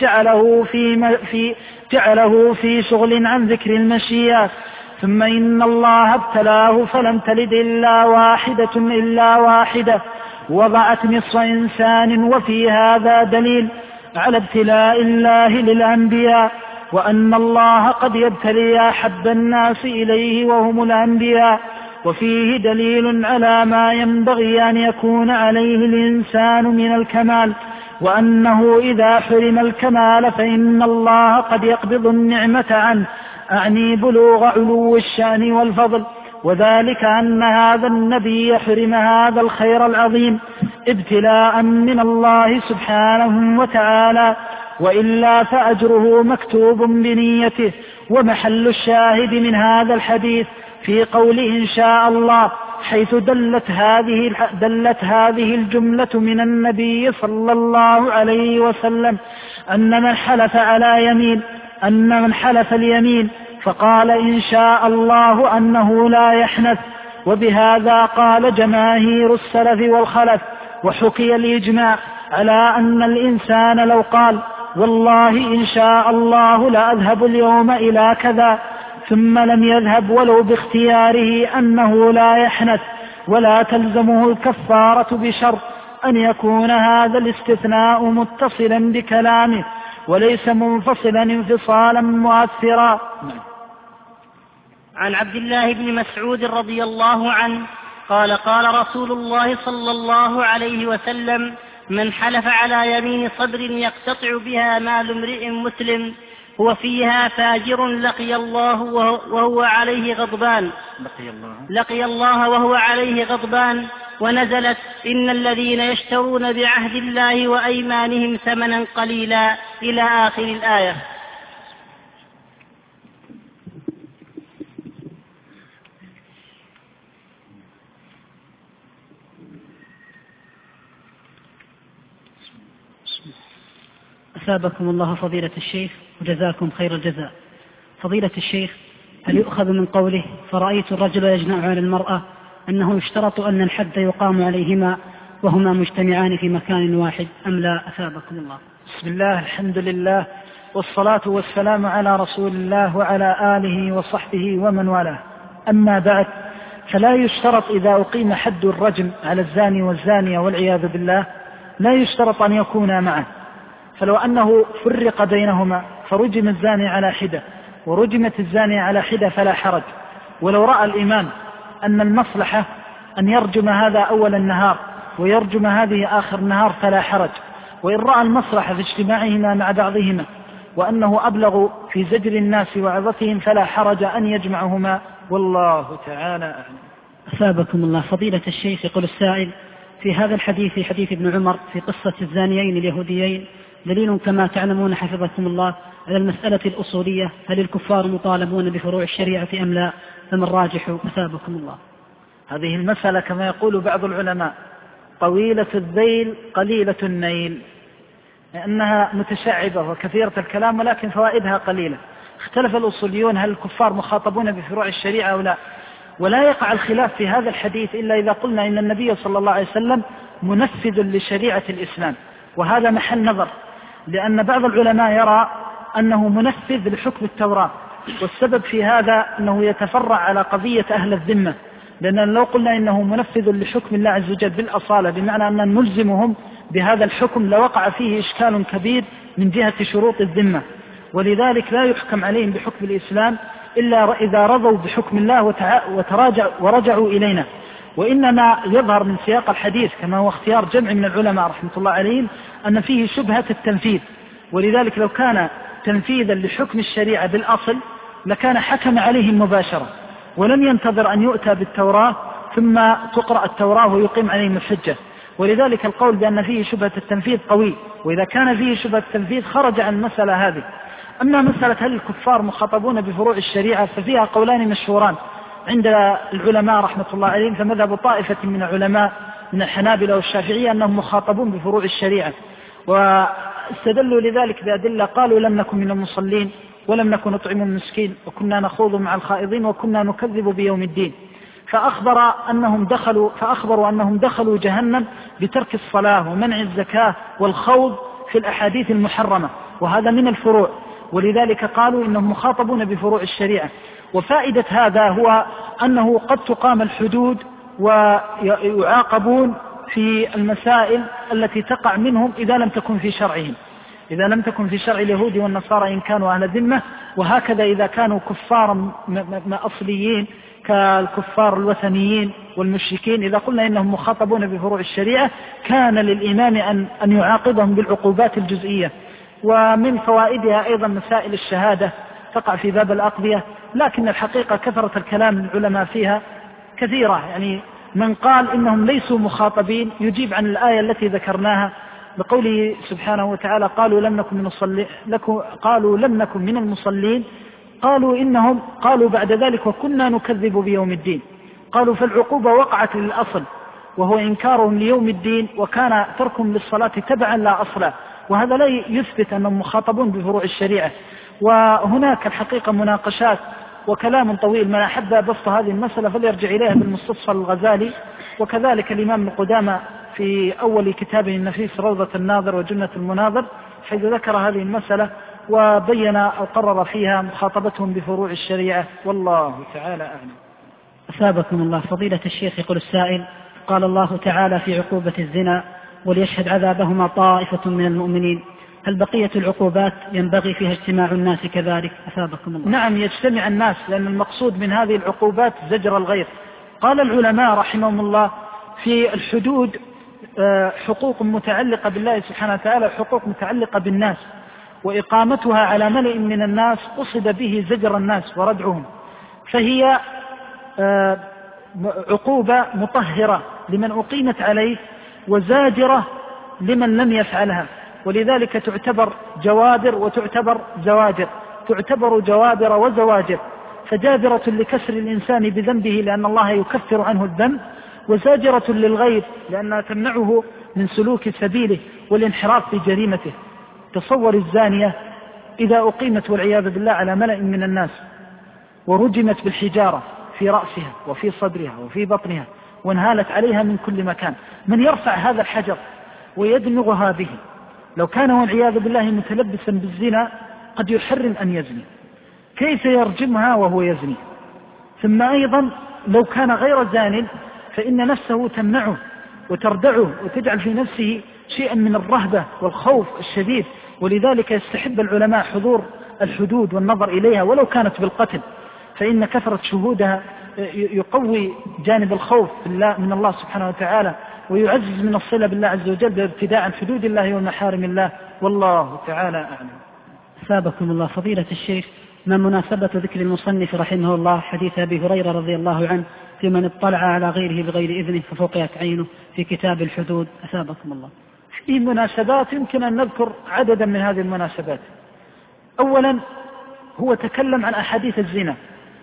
S3: جعله في شغل عن ذكر المشيات. ثم إن الله ابتلاه فلم تلد إلا واحدة وضعت نصف إنسان، وفي هذا دليل على ابتلاء الله للأنبياء، وأن الله قد يبتلي أحب الناس إليه وهم الأنبياء. وفيه دليل على ما ينبغي أن يكون عليه الإنسان من الكمال، وأنه إذا حرم الكمال فإن الله قد يقبض النعمة عنه، أعني بلوغ علو الشأن والفضل. وذلك أن هذا النبي حرم هذا الخير العظيم ابتلاء من الله سبحانه وتعالى، وإلا فأجره مكتوب بنيته. ومحل الشاهد من هذا الحديث في قول إن شاء الله، حيث دلت هذه الجملة من النبي صلى الله عليه وسلم أن من حلف اليمين فقال إن شاء الله أنه لا يحنث. وبهذا قال جماهير السلف والخلف. وحكي الإجماع على أن الإنسان لو قال والله إن شاء الله لا أذهب اليوم إلى كذا ثم لم يذهب ولو باختياره أنه لا يحنث، ولا تلزمه الكفارة بشرط أن يكون هذا الاستثناء متصلا بكلامه وليس منفصلا انفصالا مؤثرا.
S2: عن عبد الله بن مسعود رضي الله عنه قال قال رسول الله صلى الله عليه وسلم من حلف على يمين صدر يقتطع بها مال امرئ مسلم هو فيها فاجر لقي الله وهو عليه غضبان ونزلت إن الذين يشترون بعهد الله وأيمانهم ثمنا قليلا إلى آخر الآية.
S4: أثابكم الله فضيلة الشيخ وجزاكم خير الجزاء. فضيلة الشيخ، هل يؤخذ من قوله فرأيت الرجل يجنع على المرأة أنه يشترط أن الحد يقام عليهما وهما مجتمعان في مكان واحد أم لا؟ أثابكم الله.
S3: بسم الله، الحمد لله، والصلاة والسلام على رسول الله وعلى آله وصحبه ومن والاه. أما بعد، فلا يشترط إذا أقيم حد الرجم على الزاني والزانية والعياذ بالله لا يشترط أن يكونا معا، فلو أنه فرق بينهما فرجم الزاني على حدة ورجمت الزانية على حدة فلا حرج. ولو رأى الإمام أن المصلحة أن يرجم هذا أول النهار ويرجم هذه آخر النهار فلا حرج. وإن رأى المصلحة في اجتماعهما مع بعضهما وأنه أبلغ في زجر الناس وعظتهم فلا حرج أن يجمعهما، والله تعالى أعلم.
S4: أثابكم الله. فضيلة الشيخ، يقول السائل في هذا الحديث، في حديث ابن عمر في قصة الزانيين اليهوديين، دليل كما تعلمون حفظكم الله على المسألة الأصولية، هل الكفار مطالبون بفروع الشريعة أم لا؟ فما الراجح؟ أثابكم الله.
S3: هذه المسألة كما يقول بعض العلماء طويلة الذيل قليلة النيل، لأنها متشعبة وكثيرة الكلام ولكن فوائدها قليلة. اختلف الأصوليون هل الكفار مخاطبون بفروع الشريعة أو لا، ولا يقع الخلاف في هذا الحديث إلا إذا قلنا إن النبي صلى الله عليه وسلم منفذ لشريعة الإسلام، وهذا محل نظر، لأن بعض العلماء يرى أنه منفذ لحكم التوراة، والسبب في هذا أنه يتفرع على قضية أهل الذمة، لأن لو قلنا إنه منفذ لحكم الله عز وجل بالأصالة بمعنى أن نلزمهم بهذا الحكم لوقع فيه إشكال كبير من جهة شروط الذمة، ولذلك لا يحكم عليهم بحكم الإسلام إلا إذا رضوا بحكم الله ورجعوا إلينا. وإنما يظهر من سياق الحديث كما هو اختيار جمع من العلماء رحمة الله عليهم أن فيه شبهة التنفيذ، ولذلك لو كان تنفيذا لحكم الشريعة بالأصل لكان حكم عليهم مباشرة ولم ينتظر أن يؤتى بالتوراة ثم تقرأ التوراة ويقيم عليهم الحجة، ولذلك القول بأن فيه شبهة التنفيذ قوي، وإذا كان فيه شبهة التنفيذ خرج عن المسألة هذه. أما مسألة هل الكفار مخاطبون بفروع الشريعة ففيها قولان مشهوران عند العلماء رحمة الله عليهم، فمذهب طائفة من العلماء من الحنابلة والشافعية أنهم مخاطبون بفروع الشريعة، واستدلوا لذلك بأدلة قالوا لم نكن من المصلين ولم نكن نطعم المسكين وكنا نخوض مع الخائضين وكنا نكذب بيوم الدين، فأخبروا أنهم دخلوا جهنم بترك الصلاة ومنع الزكاة والخوض في الأحاديث المحرمة، وهذا من الفروع، ولذلك قالوا إنهم مخاطبون بفروع الشريعة. وفائدة هذا هو أنه قد تقام الحدود ويعاقبون في المسائل التي تقع منهم إذا لم تكن في شرعهم، إذا لم تكن في شرع اليهود والنصارى إن كانوا أهل ذمة، وهكذا إذا كانوا كفارا أصليين كالكفار الوثنيين والمشركين، إذا قلنا إنهم مخاطبون بفروع الشريعة كان للإمام أن يعاقبهم بالعقوبات الجزئية. ومن فوائدها أيضا مسائل الشهادة تقع في باب الأقضية، لكن الحقيقة كثرة الكلام من العلماء فيها كثيرة، يعني من قال إنهم ليسوا مخاطبين يجيب عن الآية التي ذكرناها بقوله سبحانه وتعالى قالوا لم نكن من المصلين، قالوا بعد ذلك وكنا نكذب بيوم الدين، قالوا فالعقوبة وقعت للأصل وهو إنكارهم ليوم الدين، وكان تركهم للصلاة تبعا لا أصلا، وهذا لا يثبت أنهم مخاطبون بفروع الشريعة. وهناك الحقيقة مناقشات وكلام طويل، من أحب بسط هذه المسألة فليرجع إليها بالمستصفى الغزالي، وكذلك الإمام قدامى في أول كتابه النفيس روضة الناظر وجنة المناظر، حيث ذكر هذه المسألة وبين أو قرر فيها مخاطبتهم بفروع الشريعة، والله تعالى أعلم.
S4: أثابكم الله. فضيلة الشيخ يقول السائل: قال الله تعالى في عقوبة الزنا: وليشهد عذابهما طائفة من المؤمنين، هل بقية العقوبات ينبغي فيها اجتماع الناس كذلك؟ أثابكم الله.
S3: نعم، يجتمع الناس، لأن المقصود من هذه العقوبات زجر الغير. قال العلماء رحمهم الله في الحدود حقوق متعلقة بالله سبحانه وتعالى وحقوق متعلقة بالناس، وإقامتها على ملئ من الناس قصد به زجر الناس وردعهم، فهي عقوبة مطهرة لمن أقيمت عليه وزاجرة لمن لم يفعلها، ولذلك تعتبر جوابر وتعتبر زواجر، تعتبر جوابر وزواجر، فجابرة لكسر الإنسان بذنبه لأن الله يكفر عنه الذنب، وزاجرة للغير لأنها تمنعه من سلوك سبيله والانحراف في جريمته. تصور الزانية إذا أقيمت والعياذ بالله على ملأ من الناس ورجمت بالحجارة في رأسها وفي صدرها وفي بطنها وانهالت عليها من كل مكان، من يرفع هذا الحجر ويدمغها به؟ لو كان والعياذ بالله متلبسا بالزنا قد يحرم أن يزني، كيف يرجمها وهو يزني؟ ثم أيضا لو كان غير زان فإن نفسه تمنعه وتردعه وتجعل في نفسه شيئا من الرهبة والخوف الشديد، ولذلك يستحب العلماء حضور الحدود والنظر إليها ولو كانت بالقتل، فإن كثرة شهودها يقوي جانب الخوف من الله سبحانه وتعالى، ويعزز من الصلة بالله عز وجل بابتداء عن حدود الله ومحارم الله، والله تعالى أعلم.
S4: أثابكم الله. فضيلة الشيخ، ما مناسبة ذكر المصنف رحمه الله حديث أبي هريرة رضي الله عنه في من اطلع على غيره بغير إذنه ففوقعت عينه في كتاب الحدود؟ أثابكم الله.
S3: في مناسبات يمكن أن نذكر عددا من هذه المناسبات. أولا هو تكلم عن أحاديث الزنا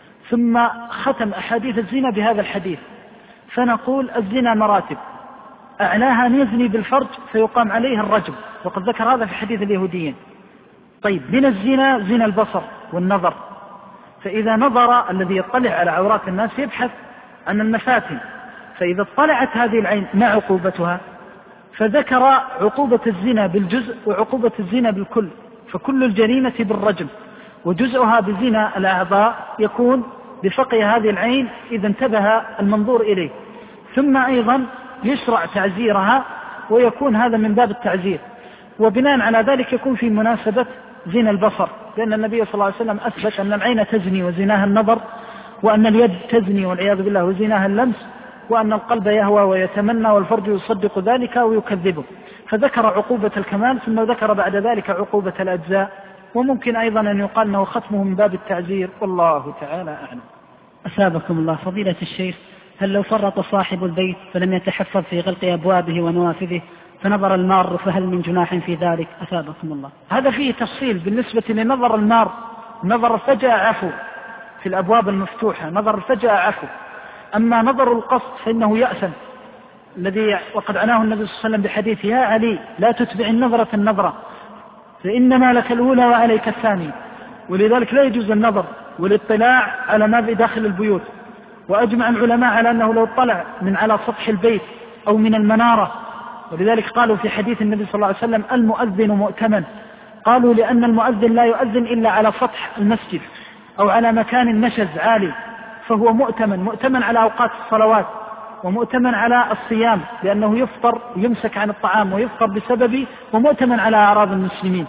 S3: ثم ختم أحاديث الزنا بهذا الحديث، فنقول الزنا مراتب، أعلاها أن يزني بالفرج فيقام عليه الرجم، وقد ذكر هذا في حديث اليهوديين. طيب، من الزنا زنا البصر والنظر، فإذا نظر الذي يطلع على عورات الناس يبحث عن المفاتن، فإذا اطلعت هذه العين ما عقوبتها؟ فذكر عقوبة الزنا بالجزء وعقوبة الزنا بالكل، فكل الجريمة بالرجم، وجزءها بزنا الأعضاء يكون بفقع هذه العين إذا انتبه المنظور إليه، ثم أيضا يشرع تعزيرها ويكون هذا من باب التعزير، وبناء على ذلك يكون في مناسبة زنا البصر، لأن النبي صلى الله عليه وسلم أثبت أن العين تزني وزناها النظر، وأن اليد تزني والعياذ بالله وزناها اللمس، وأن القلب يهوى ويتمنى والفرج يصدق ذلك ويكذبه، فذكر عقوبة الكمال ثم ذكر بعد ذلك عقوبة الأجزاء، وممكن أيضا أن يقال أنه ختمه من باب التعزير، والله تعالى أعلم.
S4: أثابكم الله فضيلة الشيخ، هل لو فرط صاحب البيت فلم يتحفظ في غلق أبوابه ونوافذه فنظر المار فهل من جناح في ذلك؟ أثابكم الله.
S3: هذا فيه تفصيل بالنسبة لنظر المار، نظر الفجأة عفو في الأبواب المفتوحة، نظر الفجأة عفو، أما نظر القصد فإنه يأثم، الذي وقد عناه النبي صلى الله عليه وسلم بحديث يا علي لا تتبع النظرة النظرة فإنما لك الأولى وعليك الثانية، ولذلك لا يجوز النظر والاطلاع على ما في داخل البيوت، وأجمع العلماء على أنه لو اطلع من على سطح البيت أو من المنارة، ولذلك قالوا في حديث النبي صلى الله عليه وسلم المؤذن مؤتمن، قالوا لأن المؤذن لا يؤذن إلا على سطح المسجد أو على مكان نشز عالي، فهو مؤتمن على أوقات الصلوات، ومؤتمن على الصيام لأنه يفطر يمسك عن الطعام ويفطر بسببه، ومؤتمن على أعراض المسلمين.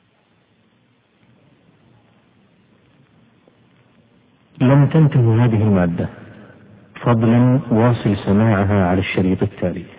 S1: لم تنتهي هذه المادة، فضلا واصل سماعها على الشريط التالي.